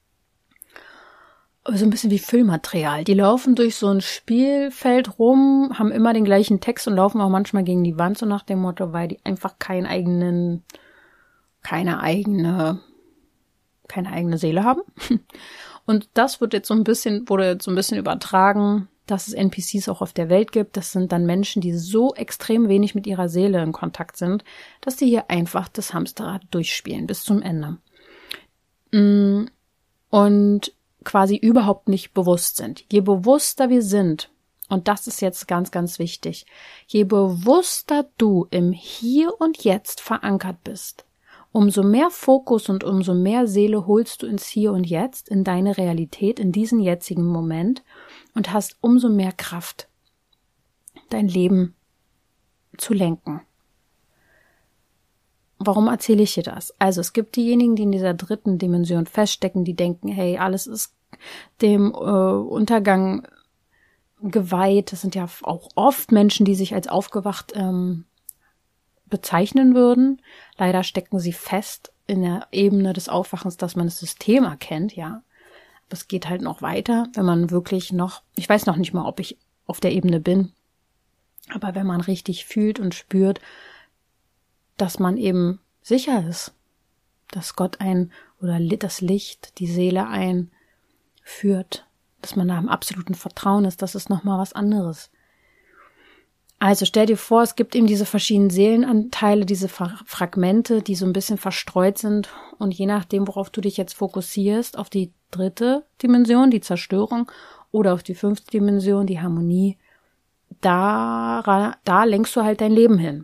so ein bisschen wie Füllmaterial. Die laufen durch so ein Spielfeld rum, haben immer den gleichen Text und laufen auch manchmal gegen die Wand, so nach dem Motto, weil die einfach keine eigene Seele haben. Und das wurde jetzt so ein bisschen übertragen, dass es NPCs auch auf der Welt gibt. Das sind dann Menschen, die so extrem wenig mit ihrer Seele in Kontakt sind, dass die hier einfach das Hamsterrad durchspielen bis zum Ende. Und quasi überhaupt nicht bewusst sind. Je bewusster wir sind, und das ist jetzt ganz, ganz wichtig, je bewusster du im Hier und Jetzt verankert bist, umso mehr Fokus und umso mehr Seele holst du ins Hier und Jetzt, in deine Realität, in diesen jetzigen Moment und hast umso mehr Kraft, dein Leben zu lenken. Warum erzähle ich dir das? Also es gibt diejenigen, die in dieser dritten Dimension feststecken, die denken, hey, alles ist dem Untergang geweiht. Das sind ja auch oft Menschen, die sich als aufgewacht bezeichnen würden. Leider stecken sie fest in der Ebene des Aufwachens, dass man das System erkennt, ja. Aber es geht halt noch weiter, wenn man wirklich noch, ich weiß noch nicht mal, ob ich auf der Ebene bin, aber wenn man richtig fühlt und spürt, dass man eben sicher ist, dass Gott oder das Licht, die Seele führt, dass man da im absoluten Vertrauen ist, das ist nochmal was anderes. Also stell dir vor, es gibt eben diese verschiedenen Seelenanteile, diese Fragmente, die so ein bisschen verstreut sind und je nachdem, worauf du dich jetzt fokussierst, auf die dritte Dimension, die Zerstörung oder auf die fünfte Dimension, die Harmonie, da lenkst du halt dein Leben hin.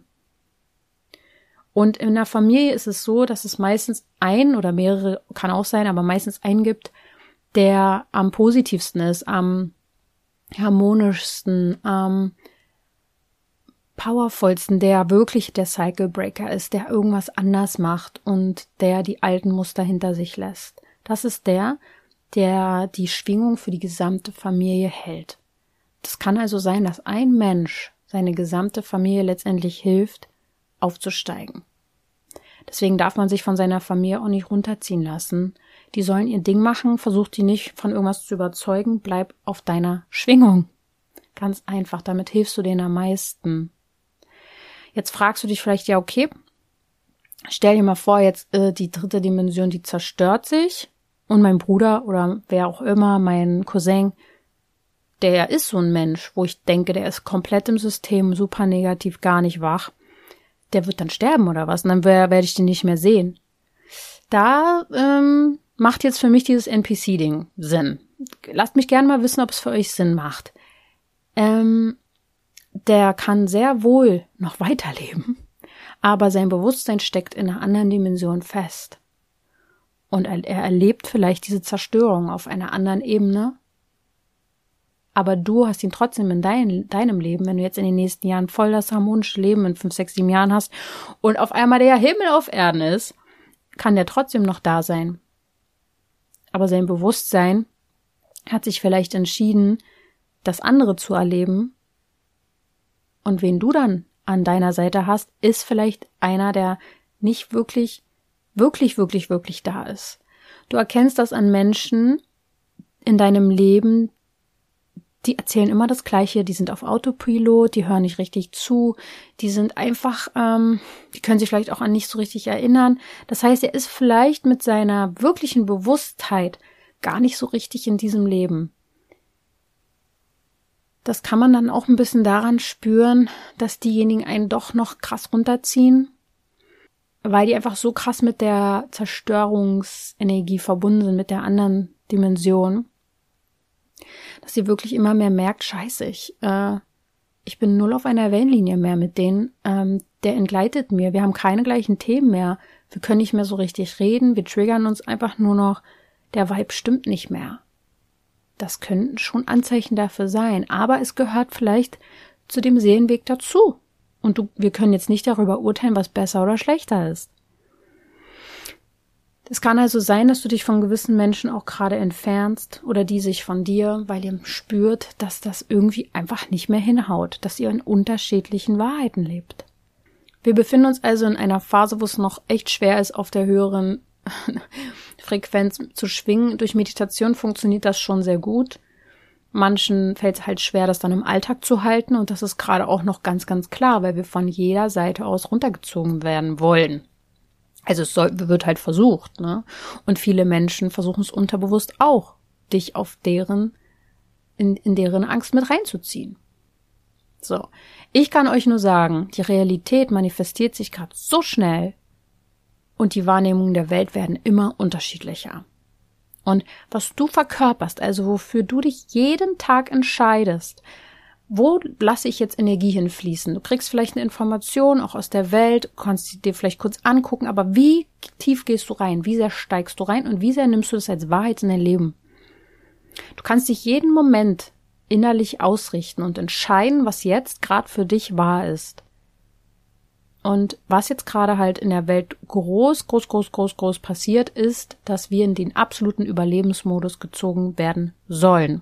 Und in der Familie ist es so, dass es meistens ein oder mehrere, kann auch sein, aber meistens einen gibt, der am positivsten ist, am harmonischsten, am powervollsten, der wirklich der Cycle Breaker ist, der irgendwas anders macht und der die alten Muster hinter sich lässt. Das ist der die Schwingung für die gesamte Familie hält. Das kann also sein, dass ein Mensch seine gesamte Familie letztendlich hilft, aufzusteigen. Deswegen darf man sich von seiner Familie auch nicht runterziehen lassen. Die sollen ihr Ding machen, versuch die nicht von irgendwas zu überzeugen, bleib auf deiner Schwingung. Ganz einfach, damit hilfst du denen am meisten. Jetzt fragst du dich vielleicht, ja okay, stell dir mal vor, jetzt die dritte Dimension, die zerstört sich und mein Bruder oder wer auch immer, mein Cousin, der ist so ein Mensch, wo ich denke, der ist komplett im System, super negativ, gar nicht wach. Der wird dann sterben oder was? Und dann werde ich den nicht mehr sehen. Da macht jetzt für mich dieses NPC-Ding Sinn. Lasst mich gerne mal wissen, ob es für euch Sinn macht. Der kann sehr wohl noch weiterleben, aber sein Bewusstsein steckt in einer anderen Dimension fest. Und er erlebt vielleicht diese Zerstörung auf einer anderen Ebene, aber du hast ihn trotzdem in deinem Leben, wenn du jetzt in den nächsten Jahren voll das harmonische Leben in 5, 6, 7 Jahren hast und auf einmal der Himmel auf Erden ist, kann der trotzdem noch da sein. Aber sein Bewusstsein hat sich vielleicht entschieden, das andere zu erleben. Und wen du dann an deiner Seite hast, ist vielleicht einer, der nicht wirklich da ist. Du erkennst das an Menschen in deinem Leben, die erzählen immer das Gleiche, die sind auf Autopilot, die hören nicht richtig zu, die sind einfach, die können sich vielleicht auch an nicht so richtig erinnern. Das heißt, er ist vielleicht mit seiner wirklichen Bewusstheit gar nicht so richtig in diesem Leben. Das kann man dann auch ein bisschen daran spüren, dass diejenigen einen doch noch krass runterziehen, weil die einfach so krass mit der Zerstörungsenergie verbunden sind, mit der anderen Dimension, dass sie wirklich immer mehr merkt, scheiße, ich bin null auf einer Wellenlinie mehr mit denen, der entgleitet mir, wir haben keine gleichen Themen mehr, wir können nicht mehr so richtig reden, wir triggern uns einfach nur noch, der Vibe stimmt nicht mehr. Das können schon Anzeichen dafür sein, aber es gehört vielleicht zu dem Seelenweg dazu. Und wir können jetzt nicht darüber urteilen, was besser oder schlechter ist. Es kann also sein, dass du dich von gewissen Menschen auch gerade entfernst oder die sich von dir, weil ihr spürt, dass das irgendwie einfach nicht mehr hinhaut, dass ihr in unterschiedlichen Wahrheiten lebt. Wir befinden uns also in einer Phase, wo es noch echt schwer ist, auf der höheren Frequenz zu schwingen. Durch Meditation funktioniert das schon sehr gut. Manchen fällt es halt schwer, das dann im Alltag zu halten und das ist gerade auch noch ganz, ganz klar, weil wir von jeder Seite aus runtergezogen werden wollen. Also wird halt versucht, ne? Und viele Menschen versuchen es unterbewusst auch, dich auf in deren Angst mit reinzuziehen. So. Ich kann euch nur sagen, die Realität manifestiert sich gerade so schnell und die Wahrnehmungen der Welt werden immer unterschiedlicher. Und was du verkörperst, also wofür du dich jeden Tag entscheidest, wo lasse ich jetzt Energie hinfließen? Du kriegst vielleicht eine Information auch aus der Welt, kannst sie dir vielleicht kurz angucken, aber wie tief gehst du rein? Wie sehr steigst du rein und wie sehr nimmst du das als Wahrheit in dein Leben? Du kannst dich jeden Moment innerlich ausrichten und entscheiden, was jetzt gerade für dich wahr ist. Und was jetzt gerade halt in der Welt groß passiert, ist, dass wir in den absoluten Überlebensmodus gezogen werden sollen.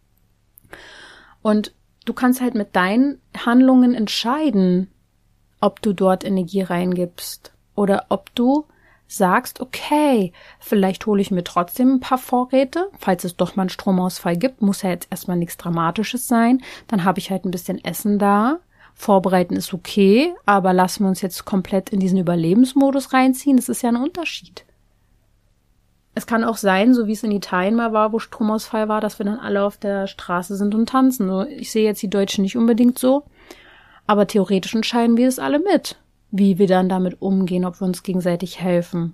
Und du kannst halt mit deinen Handlungen entscheiden, ob du dort Energie reingibst oder ob du sagst, okay, vielleicht hole ich mir trotzdem ein paar Vorräte, falls es doch mal einen Stromausfall gibt, muss ja jetzt erstmal nichts Dramatisches sein, dann habe ich halt ein bisschen Essen da. Vorbereiten ist okay, aber lassen wir uns jetzt komplett in diesen Überlebensmodus reinziehen, das ist ja ein Unterschied. Es kann auch sein, so wie es in Italien mal war, wo Stromausfall war, dass wir dann alle auf der Straße sind und tanzen. Ich sehe jetzt die Deutschen nicht unbedingt so, aber theoretisch entscheiden wir es alle mit, wie wir dann damit umgehen, ob wir uns gegenseitig helfen.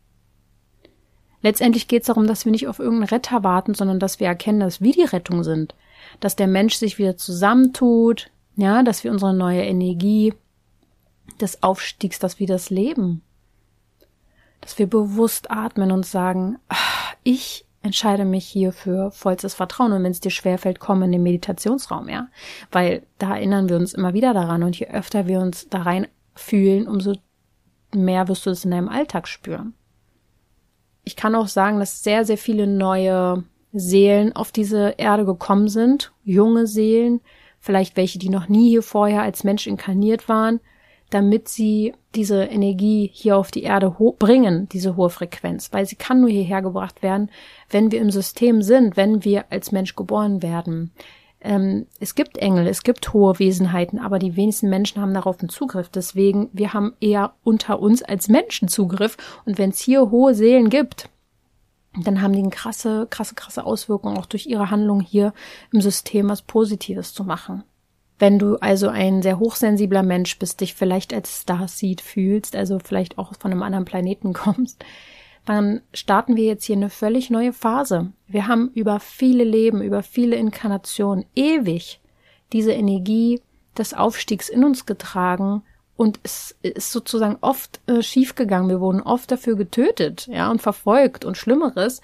Letztendlich geht es darum, dass wir nicht auf irgendeinen Retter warten, sondern dass wir erkennen, dass wir die Rettung sind, dass der Mensch sich wieder zusammentut, ja, dass wir unsere neue Energie des Aufstiegs, dass wir das leben. Dass wir bewusst atmen und sagen, ich entscheide mich hier für vollstes Vertrauen. Und wenn es dir schwerfällt, komm in den Meditationsraum, ja. Weil da erinnern wir uns immer wieder daran. Und je öfter wir uns da rein fühlen, umso mehr wirst du es in deinem Alltag spüren. Ich kann auch sagen, dass sehr, sehr viele neue Seelen auf diese Erde gekommen sind. Junge Seelen, vielleicht welche, die noch nie hier vorher als Mensch inkarniert waren, damit sie diese Energie hier auf die Erde bringen, diese hohe Frequenz, weil sie kann nur hierher gebracht werden, wenn wir im System sind, wenn wir als Mensch geboren werden. Es gibt Engel, es gibt hohe Wesenheiten, aber die wenigsten Menschen haben darauf einen Zugriff. Deswegen, wir haben eher unter uns als Menschen Zugriff. Und wenn es hier hohe Seelen gibt, dann haben die eine krasse Auswirkungen auch durch ihre Handlung hier im System was Positives zu machen. Wenn du also ein sehr hochsensibler Mensch bist, dich vielleicht als Starseed fühlst, also vielleicht auch von einem anderen Planeten kommst, dann starten wir jetzt hier eine völlig neue Phase. Wir haben über viele Leben, über viele Inkarnationen ewig diese Energie des Aufstiegs in uns getragen und es ist sozusagen oft schiefgegangen. Wir wurden oft dafür getötet, ja, und verfolgt und Schlimmeres.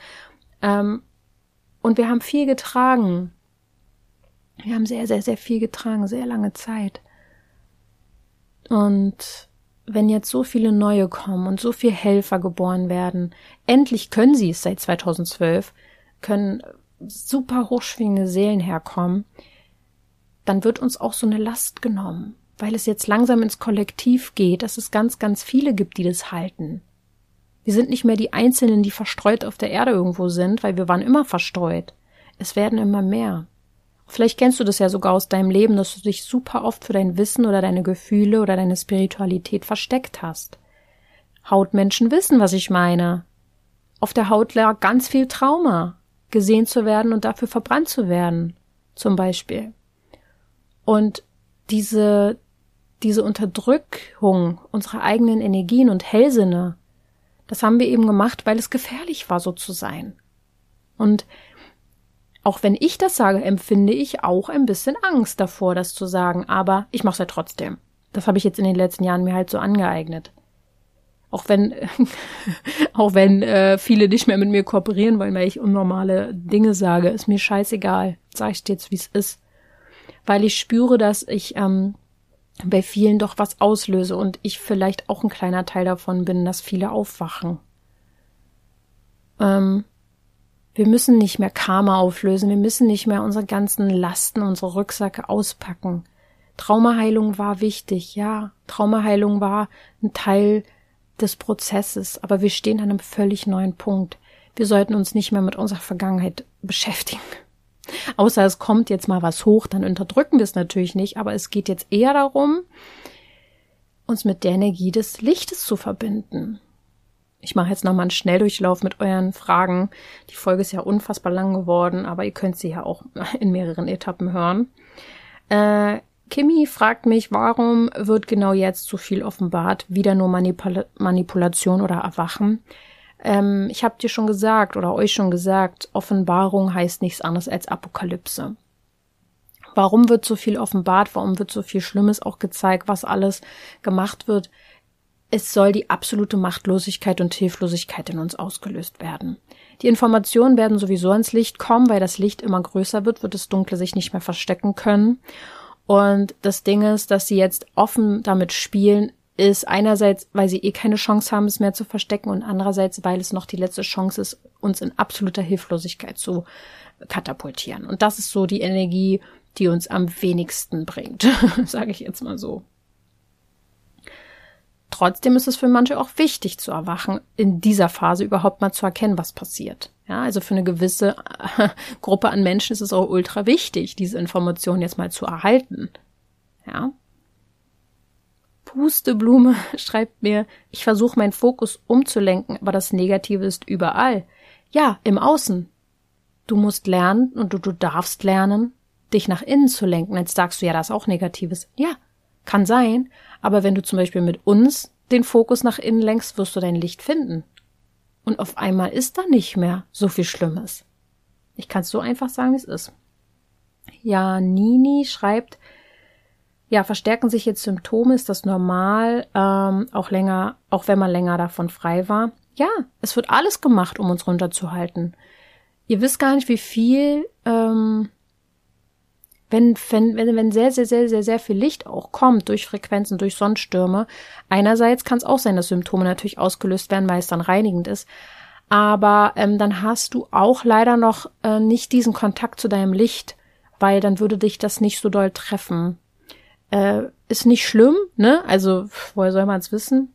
Und wir haben viel getragen. Wir haben sehr, sehr, sehr viel getragen, sehr lange Zeit. Und wenn jetzt so viele neue kommen und so viele Helfer geboren werden, endlich können sie es seit 2012, können super hochschwingende Seelen herkommen, dann wird uns auch so eine Last genommen, weil es jetzt langsam ins Kollektiv geht, dass es ganz, ganz viele gibt, die das halten. Wir sind nicht mehr die Einzelnen, die verstreut auf der Erde irgendwo sind, weil wir waren immer verstreut. Es werden immer mehr. Vielleicht kennst du das ja sogar aus deinem Leben, dass du dich super oft für dein Wissen oder deine Gefühle oder deine Spiritualität versteckt hast. Hautmenschen wissen, was ich meine. Auf der Haut lag ganz viel Trauma, gesehen zu werden und dafür verbrannt zu werden, zum Beispiel. Und diese Unterdrückung unserer eigenen Energien und Hellsinne, das haben wir eben gemacht, weil es gefährlich war, so zu sein. Und auch wenn ich das sage, empfinde ich auch ein bisschen Angst davor, das zu sagen, aber ich mache es ja trotzdem. Das habe ich jetzt in den letzten Jahren mir halt so angeeignet. Auch wenn viele nicht mehr mit mir kooperieren wollen, weil ich unnormale Dinge sage, ist mir scheißegal. Sag ich dir jetzt, wie es ist. Weil ich spüre, dass ich bei vielen doch was auslöse und ich vielleicht auch ein kleiner Teil davon bin, dass viele aufwachen. Wir müssen nicht mehr Karma auflösen, wir müssen nicht mehr unsere ganzen Lasten, unsere Rucksäcke auspacken. Traumaheilung war wichtig, ja. Traumaheilung war ein Teil des Prozesses, aber wir stehen an einem völlig neuen Punkt. Wir sollten uns nicht mehr mit unserer Vergangenheit beschäftigen. Außer es kommt jetzt mal was hoch, dann unterdrücken wir es natürlich nicht, aber es geht jetzt eher darum, uns mit der Energie des Lichtes zu verbinden. Ich mache jetzt nochmal einen Schnelldurchlauf mit euren Fragen. Die Folge ist ja unfassbar lang geworden, aber ihr könnt sie ja auch in mehreren Etappen hören. Kimi fragt mich, warum wird genau jetzt so viel offenbart? Wieder nur Manipulation oder Erwachen? Ich habe dir schon gesagt oder euch schon gesagt, Offenbarung heißt nichts anderes als Apokalypse. Warum wird so viel offenbart? Warum wird so viel Schlimmes auch gezeigt, was alles gemacht wird? Es soll die absolute Machtlosigkeit und Hilflosigkeit in uns ausgelöst werden. Die Informationen werden sowieso ans Licht kommen, weil das Licht immer größer wird das Dunkle sich nicht mehr verstecken können. Und das Ding ist, dass sie jetzt offen damit spielen, ist einerseits, weil sie keine Chance haben, es mehr zu verstecken und andererseits, weil es noch die letzte Chance ist, uns in absoluter Hilflosigkeit zu katapultieren. Und das ist so die Energie, die uns am wenigsten bringt, sage ich jetzt mal so. Trotzdem ist es für manche auch wichtig zu erwachen, in dieser Phase überhaupt mal zu erkennen, was passiert. Ja, also für eine gewisse Gruppe an Menschen ist es auch ultra wichtig, diese Information jetzt mal zu erhalten. Ja. Pusteblume schreibt mir, ich versuche meinen Fokus umzulenken, aber das Negative ist überall. Ja, im Außen. Du musst lernen und du darfst lernen, dich nach innen zu lenken. Jetzt sagst du, ja, das ist auch Negatives. Ja, kann sein, aber wenn du zum Beispiel mit uns den Fokus nach innen lenkst, wirst du dein Licht finden. Und auf einmal ist da nicht mehr so viel Schlimmes. Ich kann es so einfach sagen, wie es ist. Ja, Nini schreibt, ja, verstärken sich jetzt Symptome, ist das normal, auch wenn man länger davon frei war. Ja, es wird alles gemacht, um uns runterzuhalten. Ihr wisst gar nicht, wie viel, wenn sehr, sehr, sehr, sehr, sehr viel Licht auch kommt durch Frequenzen, durch Sonnenstürme. Einerseits kann es auch sein, dass Symptome natürlich ausgelöst werden, weil es dann reinigend ist. Aber dann hast du auch leider noch nicht diesen Kontakt zu deinem Licht, weil dann würde dich das nicht so doll treffen. Ist nicht schlimm, ne? Also, woher soll man es wissen?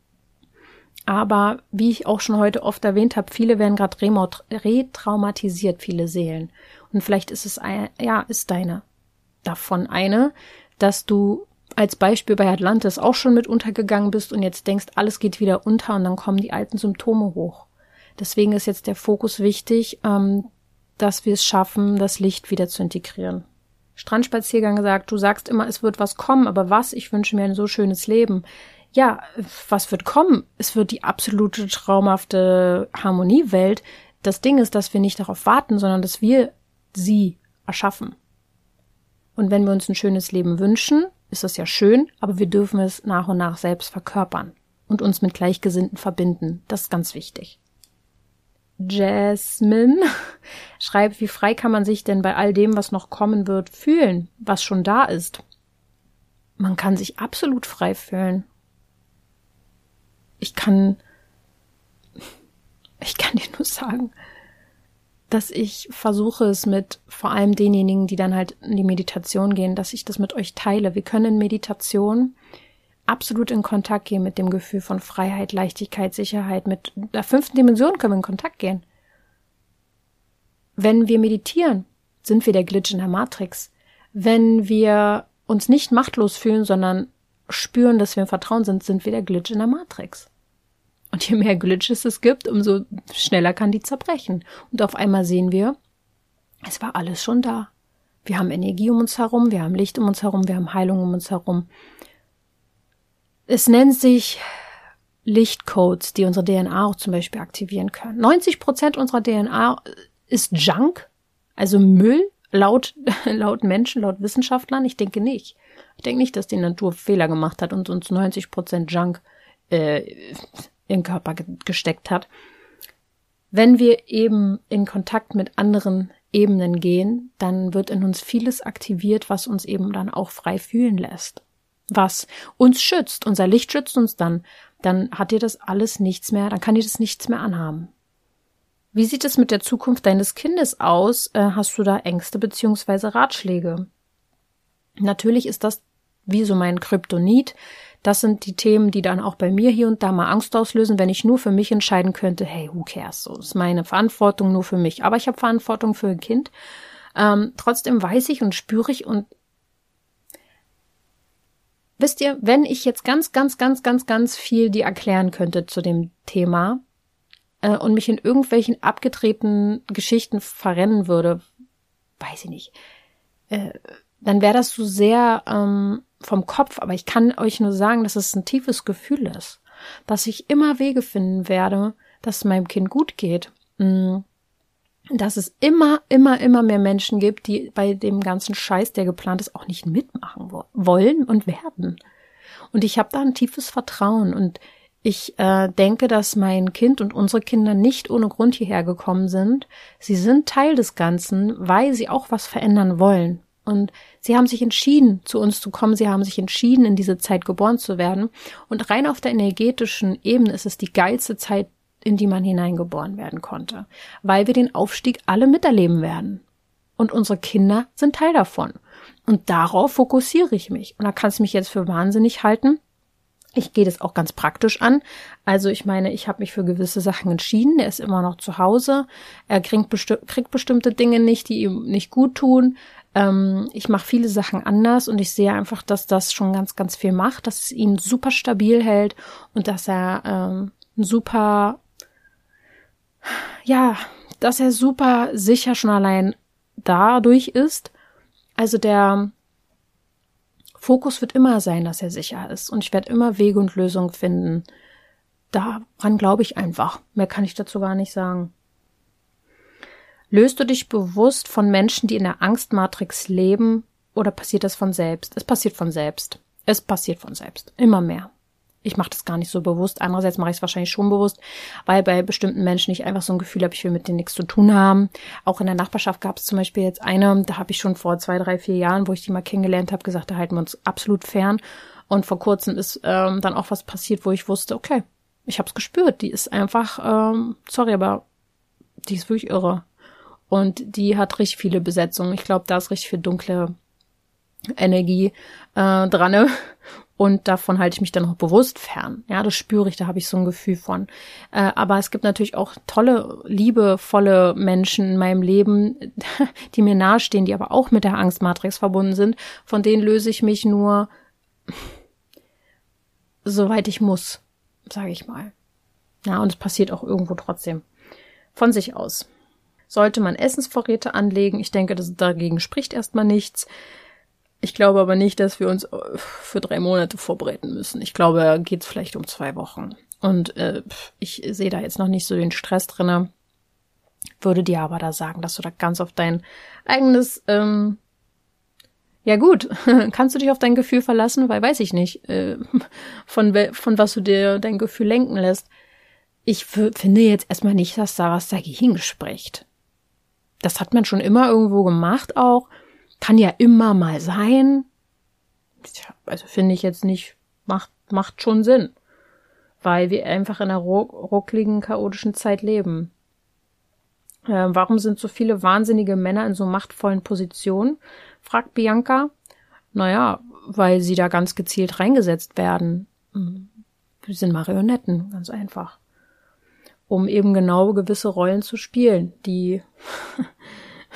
Aber wie ich auch schon heute oft erwähnt habe, viele werden gerade retraumatisiert, viele Seelen. Und vielleicht ist es ist deine davon eine, dass du als Beispiel bei Atlantis auch schon mit untergegangen bist und jetzt denkst, alles geht wieder unter und dann kommen die alten Symptome hoch. Deswegen ist jetzt der Fokus wichtig, dass wir es schaffen, das Licht wieder zu integrieren. Strandspaziergang gesagt, du sagst immer, es wird was kommen, aber was? Ich wünsche mir ein so schönes Leben. Ja, was wird kommen? Es wird die absolute traumhafte Harmoniewelt. Das Ding ist, dass wir nicht darauf warten, sondern dass wir sie erschaffen. Und wenn wir uns ein schönes Leben wünschen, ist das ja schön, aber wir dürfen es nach und nach selbst verkörpern und uns mit Gleichgesinnten verbinden. Das ist ganz wichtig. Jasmine schreibt, wie frei kann man sich denn bei all dem, was noch kommen wird, fühlen, was schon da ist? Man kann sich absolut frei fühlen. Ich kann dir nur sagen, dass ich versuche es mit vor allem denjenigen, die dann halt in die Meditation gehen, dass ich das mit euch teile. Wir können in Meditation absolut in Kontakt gehen mit dem Gefühl von Freiheit, Leichtigkeit, Sicherheit. Mit der 5. Dimension können wir in Kontakt gehen. Wenn wir meditieren, sind wir der Glitch in der Matrix. Wenn wir uns nicht machtlos fühlen, sondern spüren, dass wir im Vertrauen sind, sind wir der Glitch in der Matrix. Und je mehr Glitches es gibt, umso schneller kann die zerbrechen. Und auf einmal sehen wir, es war alles schon da. Wir haben Energie um uns herum, wir haben Licht um uns herum, wir haben Heilung um uns herum. Es nennt sich Lichtcodes, die unsere DNA auch zum Beispiel aktivieren können. 90% unserer DNA ist Junk, also Müll, laut Menschen, laut Wissenschaftlern. Ich denke nicht. Ich denke nicht, dass die Natur Fehler gemacht hat und uns 90% Junk in den Körper gesteckt hat. Wenn wir eben in Kontakt mit anderen Ebenen gehen, dann wird in uns vieles aktiviert, was uns eben dann auch frei fühlen lässt. Was uns schützt. Unser Licht schützt uns dann. Dann hat dir das alles nichts mehr, dann kann dir das nichts mehr anhaben. Wie sieht es mit der Zukunft deines Kindes aus? Hast du da Ängste bzw. Ratschläge? Natürlich ist das wie so mein Kryptonit. Das sind die Themen, die dann auch bei mir hier und da mal Angst auslösen, wenn ich nur für mich entscheiden könnte, hey, who cares? So, das ist meine Verantwortung nur für mich. Aber ich habe Verantwortung für ein Kind. Trotzdem weiß ich und spüre ich und wisst ihr, wenn ich jetzt ganz viel dir erklären könnte zu dem Thema und mich in irgendwelchen abgedrehten Geschichten verrennen würde, weiß ich nicht, dann wäre das so sehr vom Kopf. Aber ich kann euch nur sagen, dass es ein tiefes Gefühl ist, dass ich immer Wege finden werde, dass es meinem Kind gut geht. Dass es immer mehr Menschen gibt, die bei dem ganzen Scheiß, der geplant ist, auch nicht mitmachen wollen und werden. Und ich habe da ein tiefes Vertrauen und ich denke, dass mein Kind und unsere Kinder nicht ohne Grund hierher gekommen sind. Sie sind Teil des Ganzen, weil sie auch was verändern wollen. Und sie haben sich entschieden, zu uns zu kommen. Sie haben sich entschieden, in diese Zeit geboren zu werden. Und rein auf der energetischen Ebene ist es die geilste Zeit, in die man hineingeboren werden konnte, weil wir den Aufstieg alle miterleben werden. Und unsere Kinder sind Teil davon. Und darauf fokussiere ich mich. Und da kannst du mich jetzt für wahnsinnig halten. Ich gehe das auch ganz praktisch an. Also ich meine, ich habe mich für gewisse Sachen entschieden. Er ist immer noch zu Hause. Er kriegt bestimmte Dinge nicht, die ihm nicht gut tun. Ich mache viele Sachen anders und ich sehe einfach, dass das schon ganz viel macht, dass es ihn super stabil hält und dass er dass er super sicher schon allein dadurch ist. Also der Fokus wird immer sein, dass er sicher ist. Und ich werde immer Wege und Lösungen finden. Daran glaube ich einfach. Mehr kann ich dazu gar nicht sagen. Löst du dich bewusst von Menschen, die in der Angstmatrix leben, oder passiert das von selbst? Es passiert von selbst. Es passiert von selbst. Immer mehr. Ich mache das gar nicht so bewusst. Andererseits mache ich es wahrscheinlich schon bewusst, weil bei bestimmten Menschen ich einfach so ein Gefühl habe, ich will mit denen nichts zu tun haben. Auch in der Nachbarschaft gab es zum Beispiel jetzt eine, da habe ich schon vor 2, 3, 4 Jahren, wo ich die mal kennengelernt habe, gesagt, da halten wir uns absolut fern. Und vor kurzem ist dann auch was passiert, wo ich wusste, okay, ich habe es gespürt. Die ist einfach, sorry, aber die ist wirklich irre. Und die hat richtig viele Besetzungen. Ich glaube, da ist richtig viel dunkle Energie dran. Und davon halte ich mich dann auch bewusst fern. Ja, das spüre ich, da habe ich so ein Gefühl von. Aber es gibt natürlich auch tolle, liebevolle Menschen in meinem Leben, die mir nahestehen, die aber auch mit der Angstmatrix verbunden sind. Von denen löse ich mich nur, soweit ich muss, sage ich mal. Ja, und es passiert auch irgendwo trotzdem von sich aus. Sollte man Essensvorräte anlegen? Ich denke, dagegen spricht erstmal nichts. Ich glaube aber nicht, dass wir uns für 3 Monate vorbereiten müssen. Ich glaube, da geht es vielleicht um 2 Wochen. Und ich sehe da jetzt noch nicht so den Stress drinne. Würde dir aber da sagen, dass du da ganz auf dein eigenes, ja gut, kannst du dich auf dein Gefühl verlassen? Weil weiß ich nicht, von was du dir dein Gefühl lenken lässt. Ich finde jetzt erstmal nicht, dass da was dagegen spricht. Das hat man schon immer irgendwo gemacht auch. Kann ja immer mal sein. Also finde ich jetzt nicht, macht schon Sinn. Weil wir einfach in einer ruckligen, chaotischen Zeit leben. Warum sind so viele wahnsinnige Männer in so machtvollen Positionen? Fragt Bianca. Naja, weil sie da ganz gezielt reingesetzt werden. Wir sind Marionetten, ganz einfach. Um eben genau gewisse Rollen zu spielen, die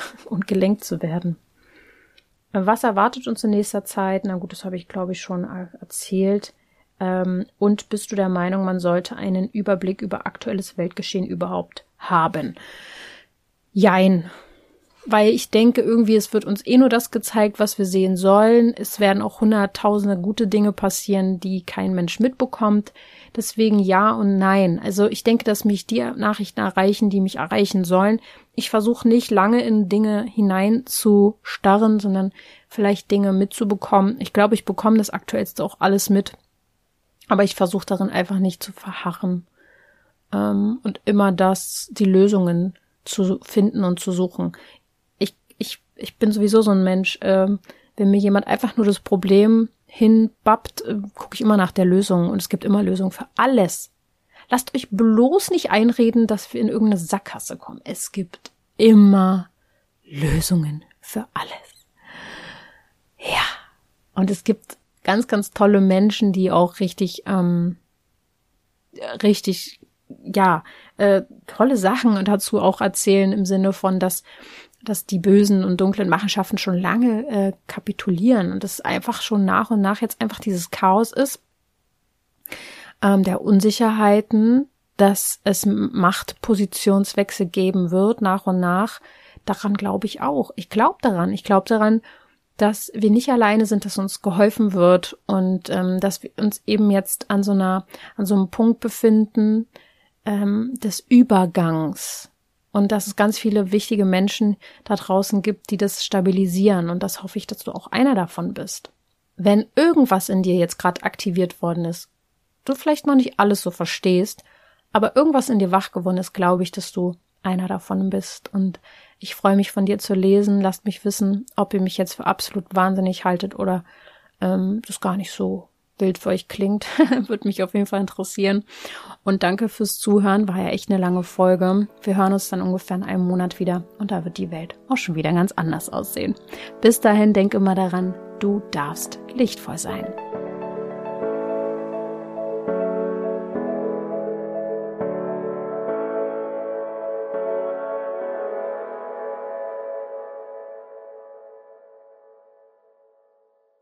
und gelenkt zu werden. Was erwartet uns in nächster Zeit? Na gut, das habe ich, glaube ich, schon erzählt. Und bist du der Meinung, man sollte einen Überblick über aktuelles Weltgeschehen überhaupt haben? Jein. Weil ich denke irgendwie, es wird uns nur das gezeigt, was wir sehen sollen. Es werden auch hunderttausende gute Dinge passieren, die kein Mensch mitbekommt. Deswegen ja und nein. Also ich denke, dass mich die Nachrichten erreichen, die mich erreichen sollen. Ich versuche nicht lange in Dinge hinein zu starren, sondern vielleicht Dinge mitzubekommen. Ich glaube, ich bekomme das Aktuellste auch alles mit. Aber ich versuche darin einfach nicht zu verharren. Und immer die Lösungen zu finden und zu suchen. Ich bin sowieso so ein Mensch, wenn mir jemand einfach nur das Problem hinbappt, gucke ich immer nach der Lösung und es gibt immer Lösungen für alles. Lasst euch bloß nicht einreden, dass wir in irgendeine Sackgasse kommen. Es gibt immer Lösungen für alles. Ja, und es gibt ganz, ganz tolle Menschen, die auch richtig tolle Sachen dazu auch erzählen im Sinne von, dass die bösen und dunklen Machenschaften schon lange kapitulieren und es einfach schon nach und nach jetzt einfach dieses Chaos ist, der Unsicherheiten, dass es Machtpositionswechsel geben wird nach und nach. Daran glaube ich auch. Ich glaube daran, dass wir nicht alleine sind, dass uns geholfen wird und dass wir uns eben jetzt an so einem Punkt befinden des Übergangs. Und dass es ganz viele wichtige Menschen da draußen gibt, die das stabilisieren. Und das hoffe ich, dass du auch einer davon bist. Wenn irgendwas in dir jetzt gerade aktiviert worden ist, du vielleicht noch nicht alles so verstehst, aber irgendwas in dir wach geworden ist, glaube ich, dass du einer davon bist. Und ich freue mich, von dir zu lesen. Lasst mich wissen, ob ihr mich jetzt für absolut wahnsinnig haltet oder das gar nicht so wild für euch klingt. Würde mich auf jeden Fall interessieren. Und danke fürs Zuhören. War ja echt eine lange Folge. Wir hören uns dann ungefähr in einem Monat wieder. Und da wird die Welt auch schon wieder ganz anders aussehen. Bis dahin, denk immer daran, du darfst lichtvoll sein.